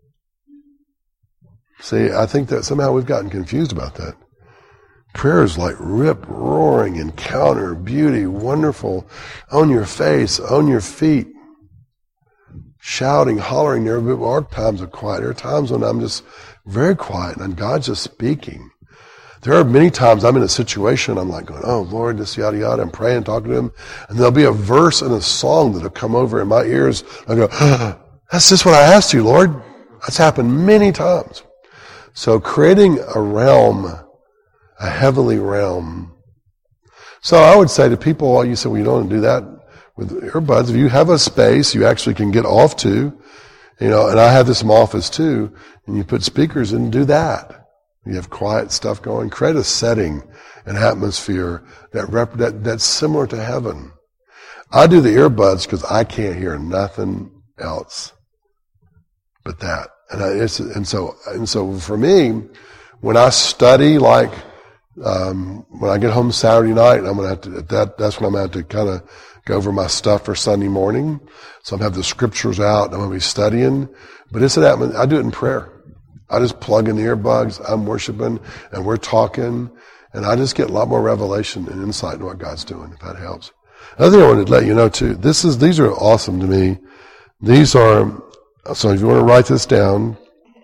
See, I think that somehow we've gotten confused about that. Prayer is like rip, roaring, encounter, beauty, wonderful, on your face, on your feet. Shouting, hollering. There are times of quiet. There are times when I'm just very quiet and God's just speaking. There are many times I'm in a situation, I'm like going, oh Lord, this yada yada. I'm praying, talking to him, and there'll be a verse in a song that'll come over in my ears. I go, oh, that's just what I asked you, Lord. That's happened many times. So creating a realm, a heavenly realm. So I would say to people, you say, well, you don't want to do that with earbuds. If you have a space you actually can get off to, you know, and I have this in my office too, and you put speakers in, do that. You have quiet stuff going. Create a setting, an atmosphere that, rep, that that's similar to heaven. I do the earbuds because I can't hear nothing else but that. And I, it's, and so and so for me, when I study, like um, when I get home Saturday night, I'm gonna have to that that's when I'm gonna have to kind of go over my stuff for Sunday morning. So I'm gonna have the scriptures out. I'm gonna be studying, but it's an atmosphere. I do it in prayer. I just plug in the earbuds. I'm worshiping, and we're talking, and I just get a lot more revelation and insight into what God's doing. If that helps. Another thing I wanted to let you know too. This is these are awesome to me. These are so. If you want to write this down,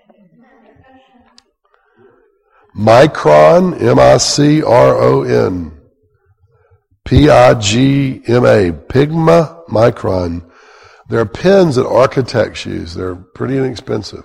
Micron, M I C R O N, P I G M A, Pigma Micron. They're pens that architects use. They're pretty inexpensive.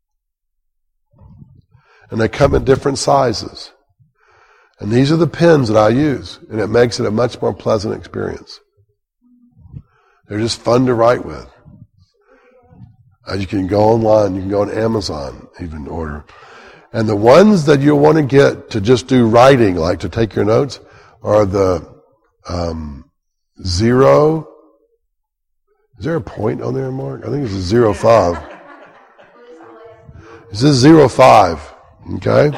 And they come in different sizes. And these are the pens that I use. And it makes it a much more pleasant experience. They're just fun to write with. Uh, you can go online. You can go on Amazon, even order. And the ones that you'll want to get to just do writing, like to take your notes, are the um, zero. Is there a point on there, Mark? I think it's a zero five. This is zero five. Okay?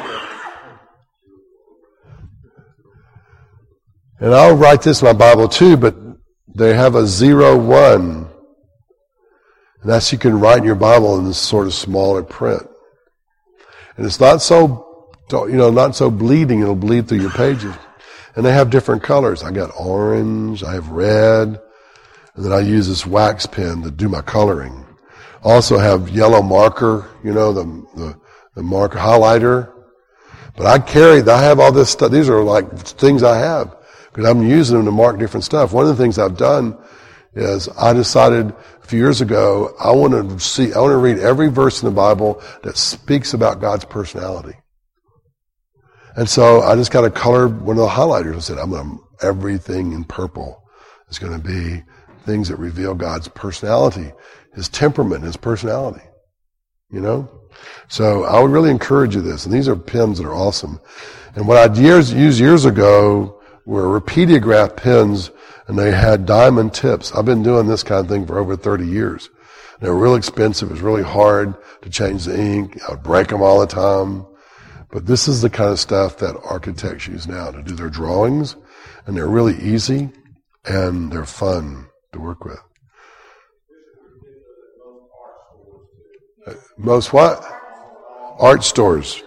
And I'll write this in my Bible too, but they have a zero one. And that's you can write in your Bible in this sort of smaller print. And it's not so, you know, not so bleeding, it'll bleed through your pages. And they have different colors. I got orange, I have red, and then I use this wax pen to do my coloring. Also have yellow marker, you know, the, the, the marker highlighter. But I carry, I have all this stuff. These are like things I have because I'm using them to mark different stuff. One of the things I've done is I decided a few years ago, I want to see, I want to read every verse in the Bible that speaks about God's personality. And so I just kind of colored one of the highlighters and said, I'm going to, everything in purple is going to be things that reveal God's personality, his temperament, his personality. You know? So I would really encourage you this. And these are pens that are awesome. And what I years, used years ago were Repeatograph pens, and they had diamond tips. I've been doing this kind of thing for over thirty years. They were real expensive. It was really hard to change the ink. I would break them all the time. But this is the kind of stuff that architects use now to do their drawings. And they're really easy, and they're fun to work with. Most what? Art stores.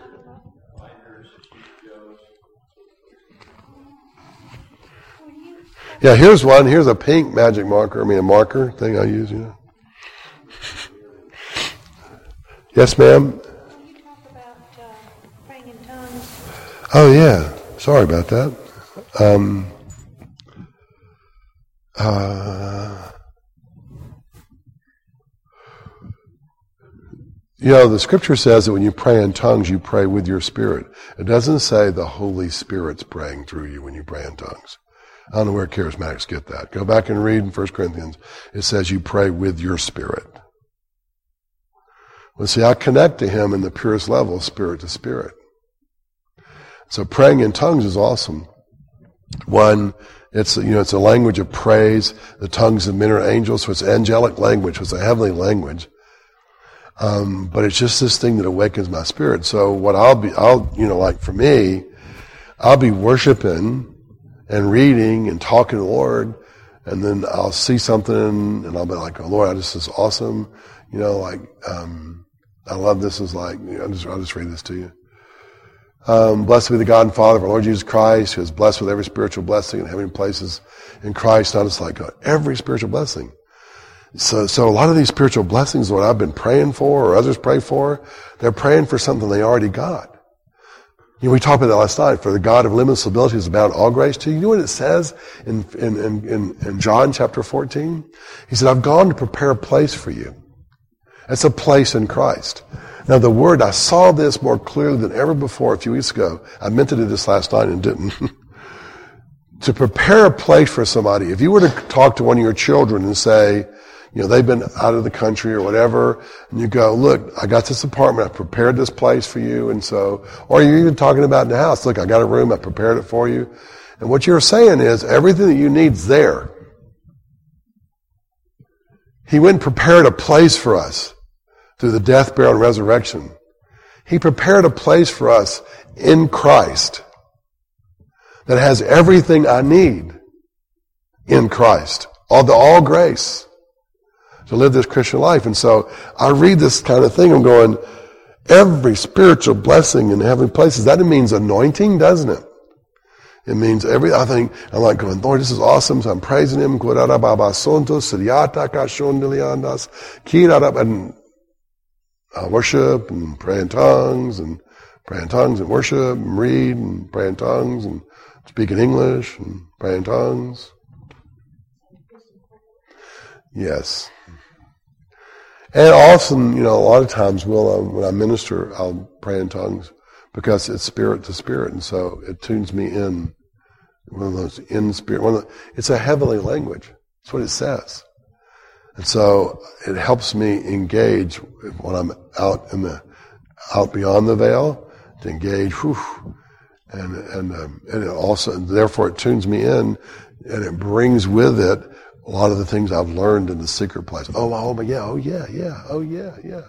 Yeah, here's one. Here's a pink magic marker. I mean, a marker thing I use, you know. Yes, ma'am? When you talk about uh, praying in tongues. Oh, yeah. Sorry about that. Um, uh, you know, the scripture says that when you pray in tongues, you pray with your spirit. It doesn't say the Holy Spirit's praying through you when you pray in tongues. I don't know where charismatics get that. Go back and read in First Corinthians. It says you pray with your spirit. Well, see, I connect to him in the purest level, spirit to spirit. So praying in tongues is awesome. One, it's, you know, it's a language of praise. The tongues of men are angels, so it's angelic language, it's a heavenly language. Um, but it's just this thing that awakens my spirit. So what I'll be, I'll, you know, like for me, I'll be worshiping and reading and talking to the Lord, and then I'll see something and I'll be like, oh Lord, this is awesome. You know, like, um, I love this. Is like, you know, I'll just, I'll just read this to you. Um, blessed be the God and Father of our Lord Jesus Christ, who is blessed with every spiritual blessing in heavenly places in Christ. Not just like uh, every spiritual blessing. So, so a lot of these spiritual blessings, what I've been praying for or others pray for, they're praying for something they already got. You know, we talked about that last night. For the God of limitless ability is abound all grace to you. You know what it says in, in, in, in John chapter fourteen? He said, I've gone to prepare a place for you. It's a place in Christ. Now the word, I saw this more clearly than ever before a few weeks ago. I meant to do this last night and didn't. To prepare a place for somebody. If you were to talk to one of your children and say, you know, they've been out of the country or whatever, and you go, look, I got this apartment, I prepared this place for you, and so, or you're even talking about in the house, look, I got a room, I prepared it for you. And what you're saying is, everything that you need's there. He went and prepared a place for us through the death, burial, and resurrection. He prepared a place for us in Christ that has everything I need in Christ. All the all grace to live this Christian life. And so I read this kind of thing, I'm going, every spiritual blessing in heavenly places, that means anointing, doesn't it? It means every, I think, I'm like going, Lord, this is awesome, so I'm praising him, and I worship and pray in tongues, and pray in tongues and worship, and read, and pray in tongues, and speak in English, and pray in tongues. Yes. And often, you know, a lot of times we'll, um, when I minister, I'll pray in tongues because it's spirit to spirit, and so it tunes me in. One of those in spirit. One of the, it's a heavenly language. That's what it says. And so it helps me engage when I'm out in the, out beyond the veil, to engage, whew, and and um, and it also, and therefore it tunes me in, and it brings with it a lot of the things I've learned in the secret place. Oh, oh, but yeah, oh yeah, yeah, oh yeah, yeah.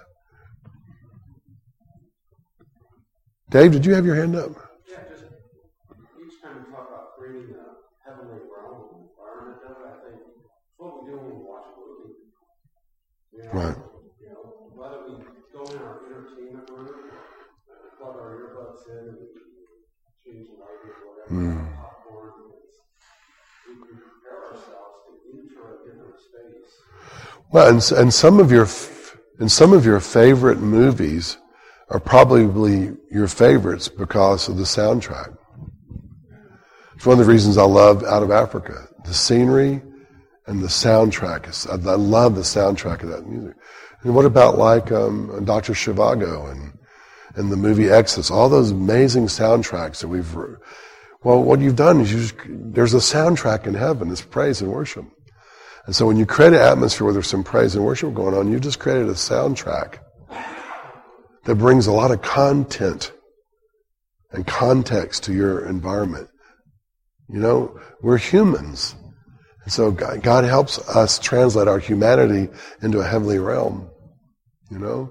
Dave, did you have your hand up? Yeah, just each time we talk about creating a heavenly realm environment of it, I think it's what we do when we watch a movie. You know, Right. You know, whether we go in our entertainment room and plug our earbuds in and change the lighting or whatever, Mm. popcorn, it's, we prepare ourselves to enter a different space. Well, and, and some of your and some of your favorite movies are probably your favorites because of the soundtrack. It's one of the reasons I love Out of Africa. The scenery and the soundtrack. Is, I, I love the soundtrack of that music. And what about like um, Doctor Zhivago and and the movie Exodus? All those amazing soundtracks that we've. Well, what you've done is you just, there's a soundtrack in heaven. It's praise and worship. And so when you create an atmosphere where there's some praise and worship going on, you've just created a soundtrack that brings a lot of content and context to your environment. You know, we're humans. And so God, God helps us translate our humanity into a heavenly realm. You know?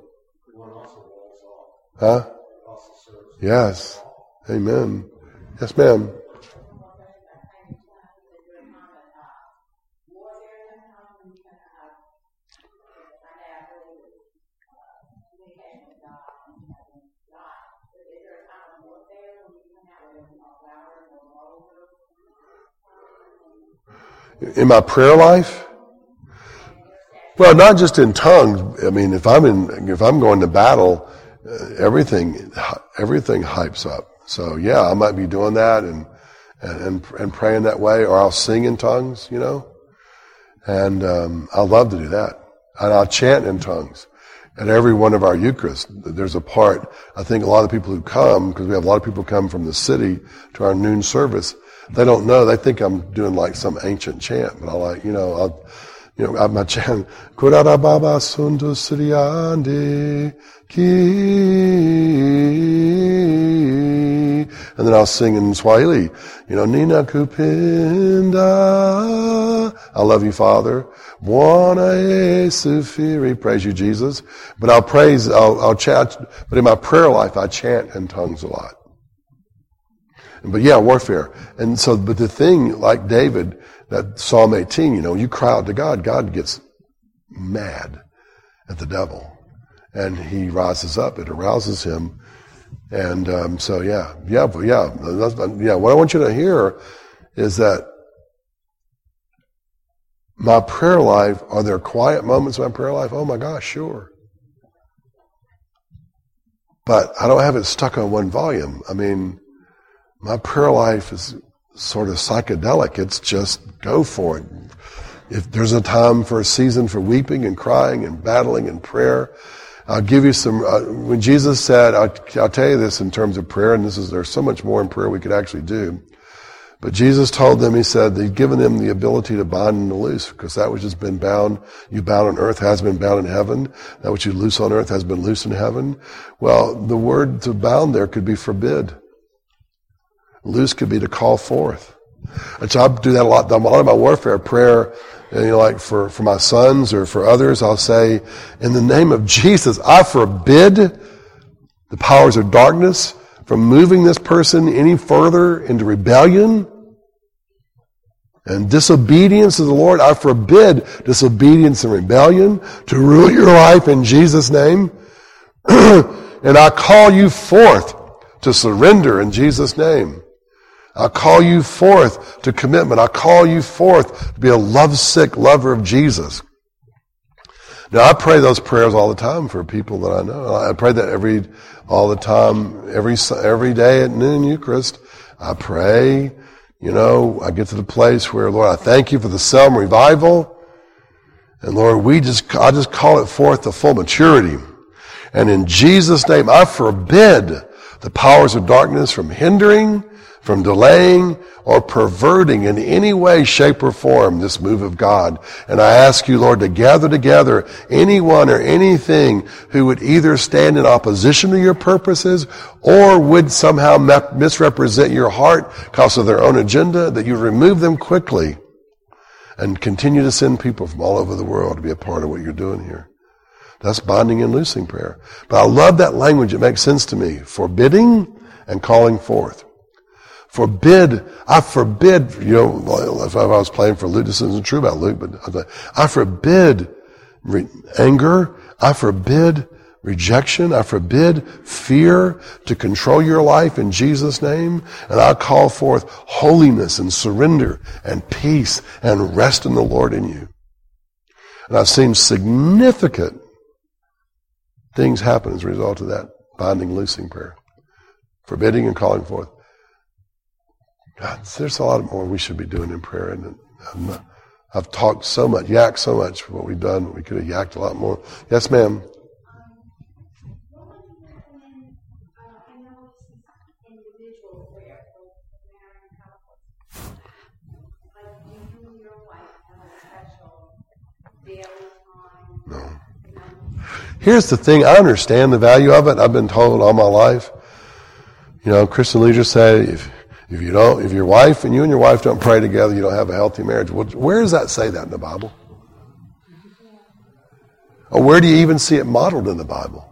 Huh? Yes. Amen. Yes, ma'am. In my prayer life? Well, not just in tongues. I mean, if I'm in, if I'm going to battle, uh, everything, everything hypes up. So yeah, I might be doing that and, and, and praying that way, or I'll sing in tongues, you know. And, um, I love to do that. And I'll chant in tongues. At every one of our Eucharists, there's a part, I think a lot of people who come, because we have a lot of people come from the city to our noon service, they don't know, they think I'm doing like some ancient chant, but I like, you know, I'll, you know, my chant, Kurara Baba Sundu Sriyandi Ki, and then I'll sing in Swahili, you know, Nina Kupinda, I love you, Father. Bwana Yesu Firi, praise you, Jesus. But I'll praise, I'll, I'll chant, but in my prayer life, I chant in tongues a lot. But yeah, warfare. And so, but the thing, like David, that Psalm eighteen, you know, you cry out to God, God gets mad at the devil. And he rises up, it arouses him. And, um, so yeah, yeah, but yeah, that's, yeah, what I want you to hear is that my prayer life, are there quiet moments in my prayer life? Oh my gosh, sure. But I don't have it stuck on one volume. I mean, my prayer life is sort of psychedelic. It's just go for it. If there's a time for a season for weeping and crying and battling and prayer, I'll give you some, uh, when Jesus said, I'll, I'll tell you this in terms of prayer, and this is, there's so much more in prayer we could actually do. But Jesus told them, he said, he'd given them the ability to bind and to loose, because that which has been bound, you bound on earth has been bound in heaven. That which you loose on earth has been loosed in heaven. Well, the word to bound there could be forbid. Loose could be to call forth. And so I do that a lot. A lot of my warfare prayer, you know, like for, for my sons or for others, I'll say, in the name of Jesus, I forbid the powers of darkness from moving this person any further into rebellion and disobedience to the Lord. I forbid disobedience and rebellion to rule your life in Jesus' name. And I call you forth to surrender in Jesus' name. I call you forth to commitment. I call you forth to be a lovesick lover of Jesus. Now, I pray those prayers all the time for people that I know. I pray that every, all the time, every, every day at noon Eucharist. I pray, you know, I get to the place where, Lord, I thank you for the Selm revival. And Lord, we just, I just call it forth to full maturity. And in Jesus' name, I forbid the powers of darkness from hindering, from delaying, or perverting in any way, shape, or form this move of God. And I ask you, Lord, to gather together anyone or anything who would either stand in opposition to your purposes or would somehow misrepresent your heart because of their own agenda, that you remove them quickly and continue to send people from all over the world to be a part of what you're doing here. That's binding and loosing prayer. But I love that language. It makes sense to me. Forbidding and calling forth. Forbid, I forbid, you know, if I was playing for Luke, this isn't true about Luke, but I forbid re- anger, I forbid rejection, I forbid fear to control your life in Jesus' name, and I call forth holiness and surrender and peace and rest in the Lord in you. And I've seen significant things happen as a result of that binding, loosing prayer. Forbidding and calling forth. God, there's a lot more we should be doing in prayer. And I've, I've talked so much, yacked so much for what we've done. We could have yacked a lot more. Yes, ma'am. No. Here's the thing. I understand the value of it. I've been told all my life. You know, Christian leaders say, if If you don't, if your wife and you and your wife don't pray together, you don't have a healthy marriage. Well, where does that say that in the Bible? Or where do you even see it modeled in the Bible?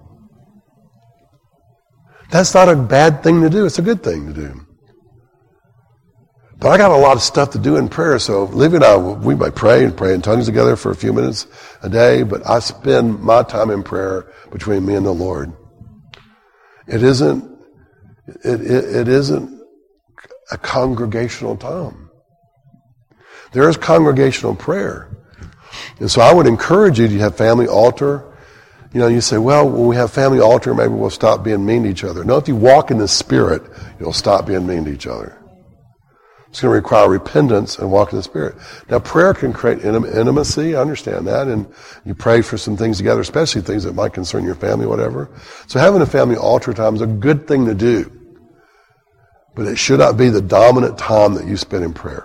That's not a bad thing to do. It's a good thing to do. But I got a lot of stuff to do in prayer. So Livy and I, we might pray and pray in tongues together for a few minutes a day. But I spend my time in prayer between me and the Lord. It isn't, it, it, it isn't a congregational time. There is congregational prayer. And so I would encourage you to have family altar. You know, you say, well, when we have family altar, maybe we'll stop being mean to each other. No, if you walk in the Spirit, you'll stop being mean to each other. It's going to require repentance and walk in the Spirit. Now, prayer can create intim- intimacy. I understand that. And you pray for some things together, especially things that might concern your family, whatever. So having a family altar time is a good thing to do. But it should not be the dominant time that you spend in prayer.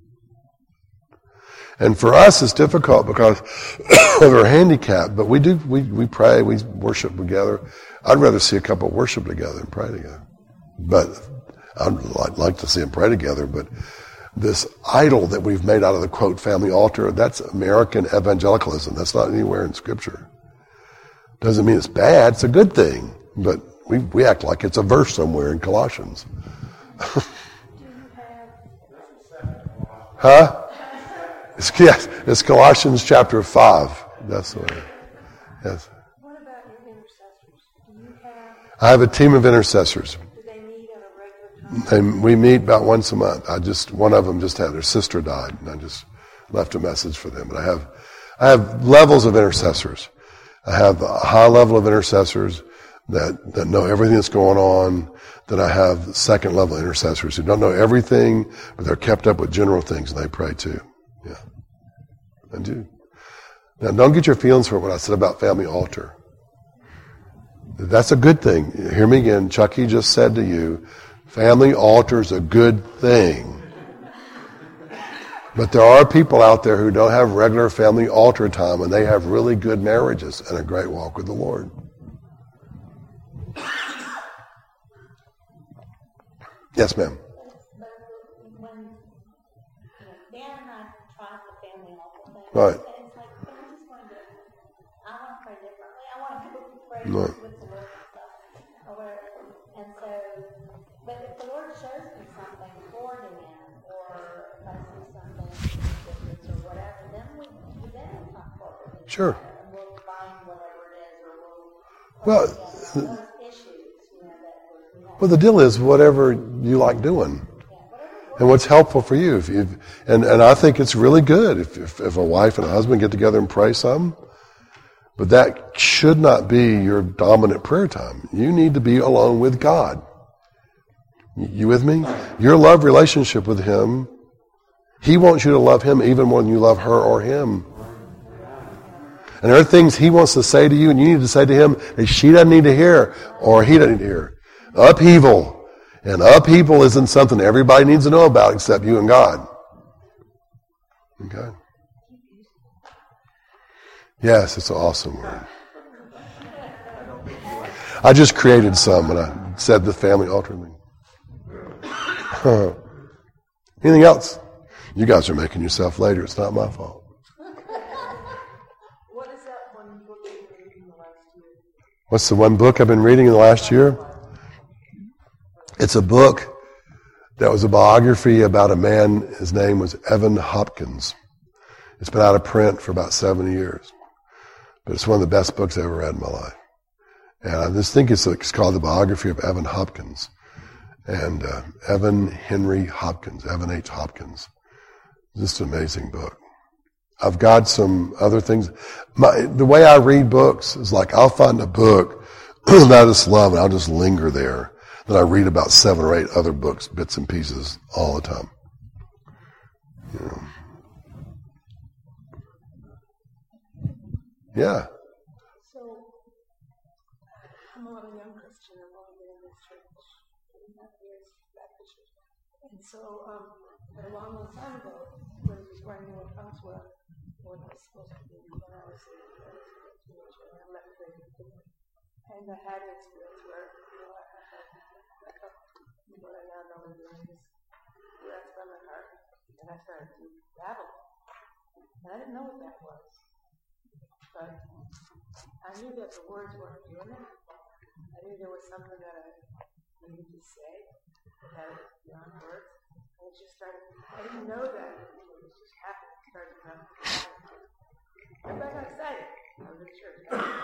And for us, it's difficult because we're handicapped. But we do, we, we pray, we worship together. I'd rather see a couple worship together than pray together. But I'd like to see them pray together, but this idol that we've made out of the, quote, family altar, that's American evangelicalism. That's not anywhere in Scripture. Doesn't mean it's bad. It's a good thing. But we, we act like it's a verse somewhere in Colossians. Huh? It's, yes, it's Colossians chapter five. That's the way. Yes. What about your intercessors? Do you have, I have a team of intercessors. do they meet at a regular time? And we meet about once a month. I just, one of them just had, their sister died, and I just left a message for them. But I have, I have levels of intercessors. I have a high level of intercessors that, that know everything that's going on. Then I have second level intercessors who don't know everything, but they're kept up with general things, and they pray too. Yeah. I do. Now, don't get your feelings for what I said about family altar. That's a good thing. Hear me again. Chucky just said to you, family altar is a good thing. But there are people out there who don't have regular family altar time, and they have really good marriages and a great walk with the Lord. Yes, ma'am. But when you know, Dan and I tried the family altar thing, Right. and it's like, I just want to, I want to pray differently. I want to pray Right. with the Lord and stuff, or whatever. And so, but if the Lord shows me something for Dan, or if I see something different or whatever, then we, we then talk corporately. Sure. And we'll find whatever it is, or we'll, Well, those issues, you know, that we have. Well, the deal is whatever you like doing. And what's helpful for you. If you and, and I think it's really good if, if, if a wife and a husband get together and pray some. But that should not be your dominant prayer time. You need to be alone with God. You with me? Your love relationship with Him, He wants you to love Him even more than you love her or him. And there are things He wants to say to you, and you need to say to Him that she doesn't need to hear or he doesn't need to hear. Upheaval. And upheaval isn't something everybody needs to know about except you and God. Okay? Yes, it's an awesome word. I just created some when I said the family altar thing. Anything else? You guys are making yourself later. It's not my fault. What is that one book you've been reading the last year? What's the one book I've been reading in the last year? It's a book that was a biography about a man. His name was Evan Hopkins. It's been out of print for about seventy years. But it's one of the best books I ever read in my life. And I just think it's, it's called The Biography of Evan Hopkins. And uh, Evan Henry Hopkins, Evan H. Hopkins. Just an amazing book. I've got some other things. My, the way I read books is like I'll find a book that I just love and I'll just linger there. Then I read about seven or eight other books, bits and pieces, all the time. You know. Yeah. So, I'm a little young Christian. I've only been in this church three and a half years, Baptist church. And so, um, a long, long time ago, when I was where I knew what tongues were, what I was supposed to be when I was a teenager, and I left very quickly. And I had an experience where, you know, I had what I now know is doing this rest on my heart, and I started to babble. And I didn't know what that was. But I knew that the words weren't doing it. I knew there was something that I needed to say that had beyond words. And it just started, I didn't know that. It just happened. It started to happen. Everybody got excited. I was in church.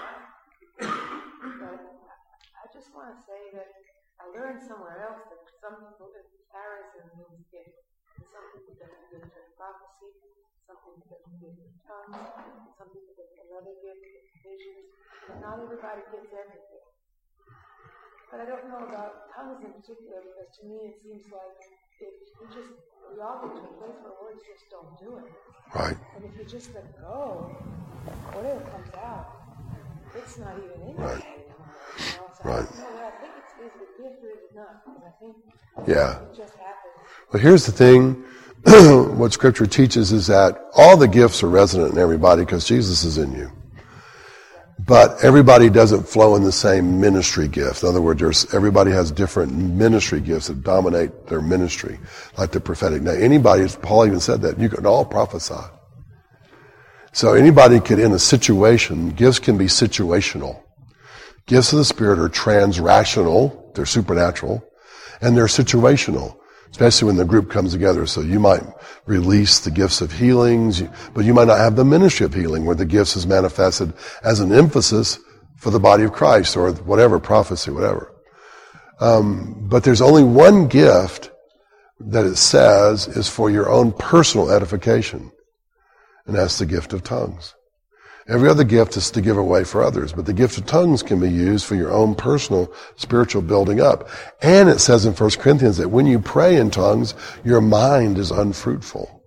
But I just want to say that I learned somewhere else that some people in comparison means gift. And some people get the gift of prophecy, some people get the gift of tongues, some people get another gift of visions, and not everybody gets everything. But I don't know about tongues in particular, because to me it seems like if you just, we all get to a place where words just don't do it. Right. And if you just let go, whatever comes out, it's not even in right. you anymore. You know? So right. I, you know, I think it's, is it a gift or is it not? Because I think yeah. it just happens. Well, here's the thing. What Scripture teaches is that all the gifts are resident in everybody because Jesus is in you. But everybody doesn't flow in the same ministry gift. In other words, there's, everybody has different ministry gifts that dominate their ministry, like the prophetic. Now, anybody, Paul even said that, you can all prophesy. So anybody could, in a situation, gifts can be situational. Gifts of the Spirit are transrational, they're supernatural, and they're situational, especially when the group comes together. So you might release the gifts of healings, but you might not have the ministry of healing where the gifts is manifested as an emphasis for the body of Christ or whatever, prophecy, whatever. Um, but there's only one gift that it says is for your own personal edification, and that's the gift of tongues. Every other gift is to give away for others, but the gift of tongues can be used for your own personal spiritual building up. And it says in First Corinthians that when you pray in tongues, your mind is unfruitful.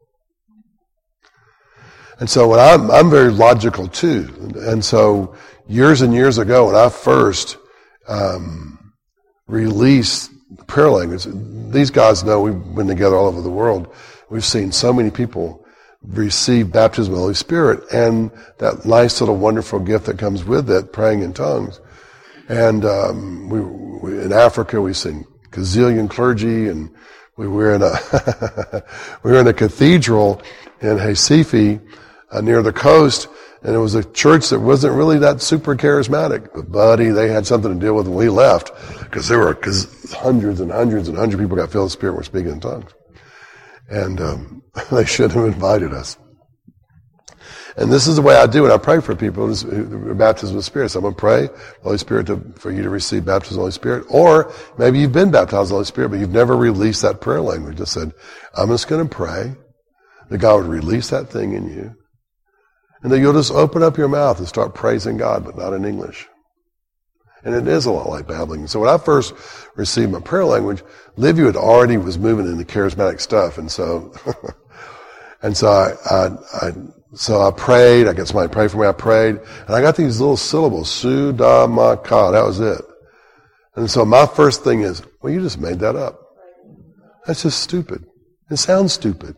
And so when I'm, I'm very logical too. And so years and years ago when I first um, released prayer language, these guys know we've been together all over the world. We've seen so many people receive baptism of the Holy Spirit and that nice little wonderful gift that comes with it, praying in tongues. And um, we, we in Africa we sing gazillion clergy, and we were in a we were in a cathedral in Recife uh, near the coast, and it was a church that wasn't really that super charismatic. But buddy, they had something to deal with when we left, because there were cause hundreds and hundreds and hundreds of people got filled with the Spirit and were speaking in tongues. And um, they should have invited us. And this is the way I do it. I pray for people, this, the baptism of the Spirit. So I'm going to pray, the Holy Spirit, to, for you to receive baptism of the Holy Spirit. Or maybe you've been baptized in the Holy Spirit, but you've never released that prayer language. Just said, I'm just going to pray that God would release that thing in you. And then you'll just open up your mouth and start praising God, but not in English. And it is a lot like babbling. So when I first received my prayer language, Livia had already was moving into charismatic stuff. And so, and so I, I, I, so I prayed. I got somebody to pray for me. I prayed. And I got these little syllables. Su, da, ma, ka. That was it. And so my first thing is, well, you just made that up. That's just stupid. It sounds stupid.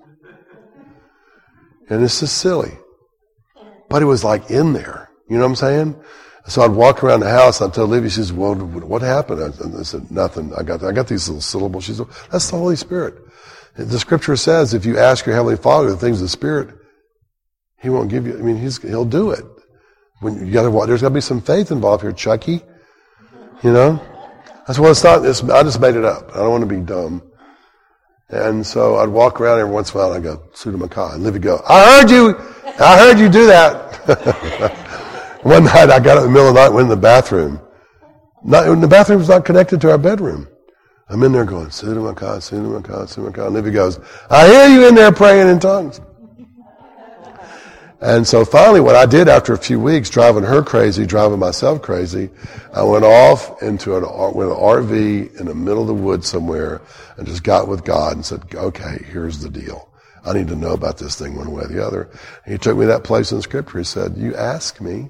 And it's just silly. But it was like in there. You know what I'm saying? So I'd walk around the house and I'd tell Livia, she says, well, what happened? I said, nothing. I got, I got these little syllables. She said, that's the Holy Spirit. The Scripture says if you ask your Heavenly Father the things of the Spirit, He won't give you, I mean, he's, He'll do it. When you gotta, there's gotta be some faith involved here, Chucky. You know? That's what it's not, it's, I just made it up. I don't want to be dumb. And so I'd walk around every once in a while and I'd go, Suda Makai. And Livia would go, I heard you! I heard you do that! One night I got up in the middle of the night, went in the bathroom. Not, the bathroom's not connected to our bedroom. I'm in there going, Suda Makai, Suda Makai, Suda Makai. And Livia goes, I hear you in there praying in tongues. And so finally what I did after a few weeks, driving her crazy, driving myself crazy, I went off into an, with an R V in the middle of the woods somewhere and just got with God and said, okay, here's the deal. I need to know about this thing one way or the other. And He took me to that place in Scripture. He said, you ask me.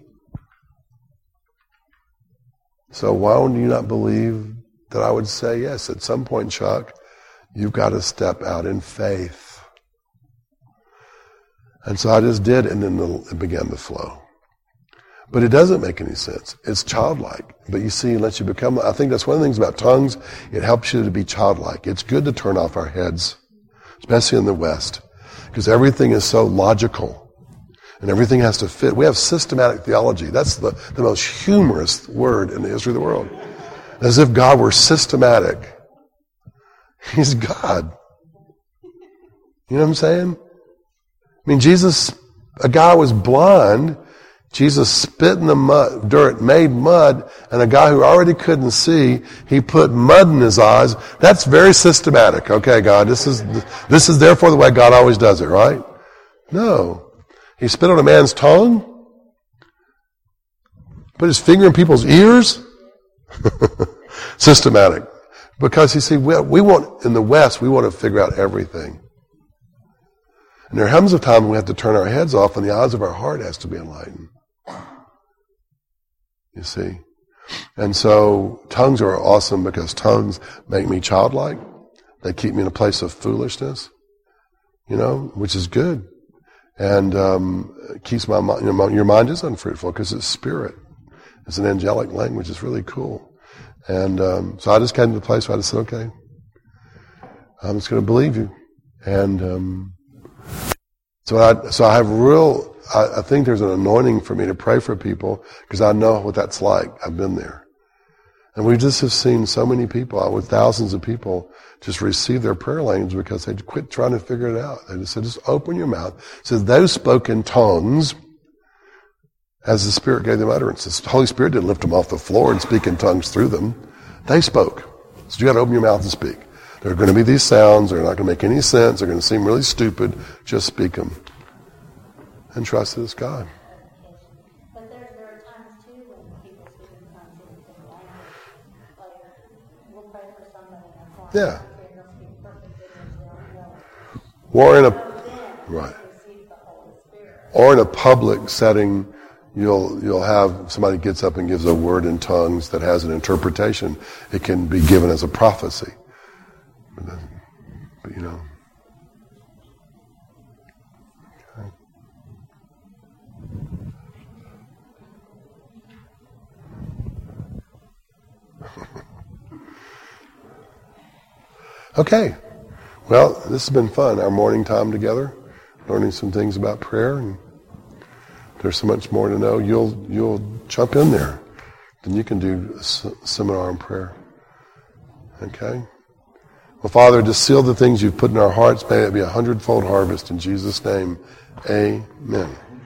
So why would you not believe that I would say yes? At some point, Chuck, you've got to step out in faith. And so I just did, and then it began to flow. But it doesn't make any sense. It's childlike. But you see, unless you become, I think that's one of the things about tongues, it helps you to be childlike. It's good to turn off our heads, especially in the West, because everything is so logical. And everything has to fit. We have systematic theology. That's the, the most humorous word in the history of the world. As if God were systematic. He's God. You know what I'm saying? I mean, Jesus, a guy was blind. Jesus spit in the mud, dirt, made mud, and a guy who already couldn't see, he put mud in his eyes. That's very systematic. Okay, God, this is, this is therefore the way God always does it, right? No. He spit on a man's tongue, put his finger in people's ears. Systematic. Because you see, we, we want, in the West, we want to figure out everything. And there comes a time when we have to turn our heads off and the eyes of our heart has to be enlightened. You see? And so tongues are awesome because tongues make me childlike. They keep me in a place of foolishness, you know, which is good. And um, it keeps my mind, you know, your mind is unfruitful because it's spirit. It's an angelic language. It's really cool. And um, so I just came to the place where I just said, okay, I'm just going to believe you. And um, so I, so I have real, I, I think there's an anointing for me to pray for people because I know what that's like. I've been there. And we just have seen so many people, with thousands of people, just receive their prayer language because they quit trying to figure it out. They just said, just open your mouth. It says, those spoke in tongues as the Spirit gave them utterance. The Holy Spirit didn't lift them off the floor and speak in tongues through them. They spoke. So you got to open your mouth and speak. There are going to be these sounds. They're not going to make any sense. They're going to seem really stupid. Just speak them. And trust that it's God. But there, there are times, too, when people speak in tongues in the same language. Like, we'll pray for somebody in a car. Yeah. And they'll speak perfect English. They'll know. Or in a, Then right. they receive the Holy Spirit. Or in a public setting, you'll you'll have somebody gets up and gives a word in tongues that has an interpretation. It can be given as a prophecy. But, then, but you know. Okay. Okay. Well, this has been fun. Our morning time together, learning some things about prayer, and there's so much more to know. You'll you'll jump in there, then you can do a seminar on prayer. Okay. Well, Father, to seal the things you've put in our hearts, may it be a hundredfold harvest in Jesus' name. Amen.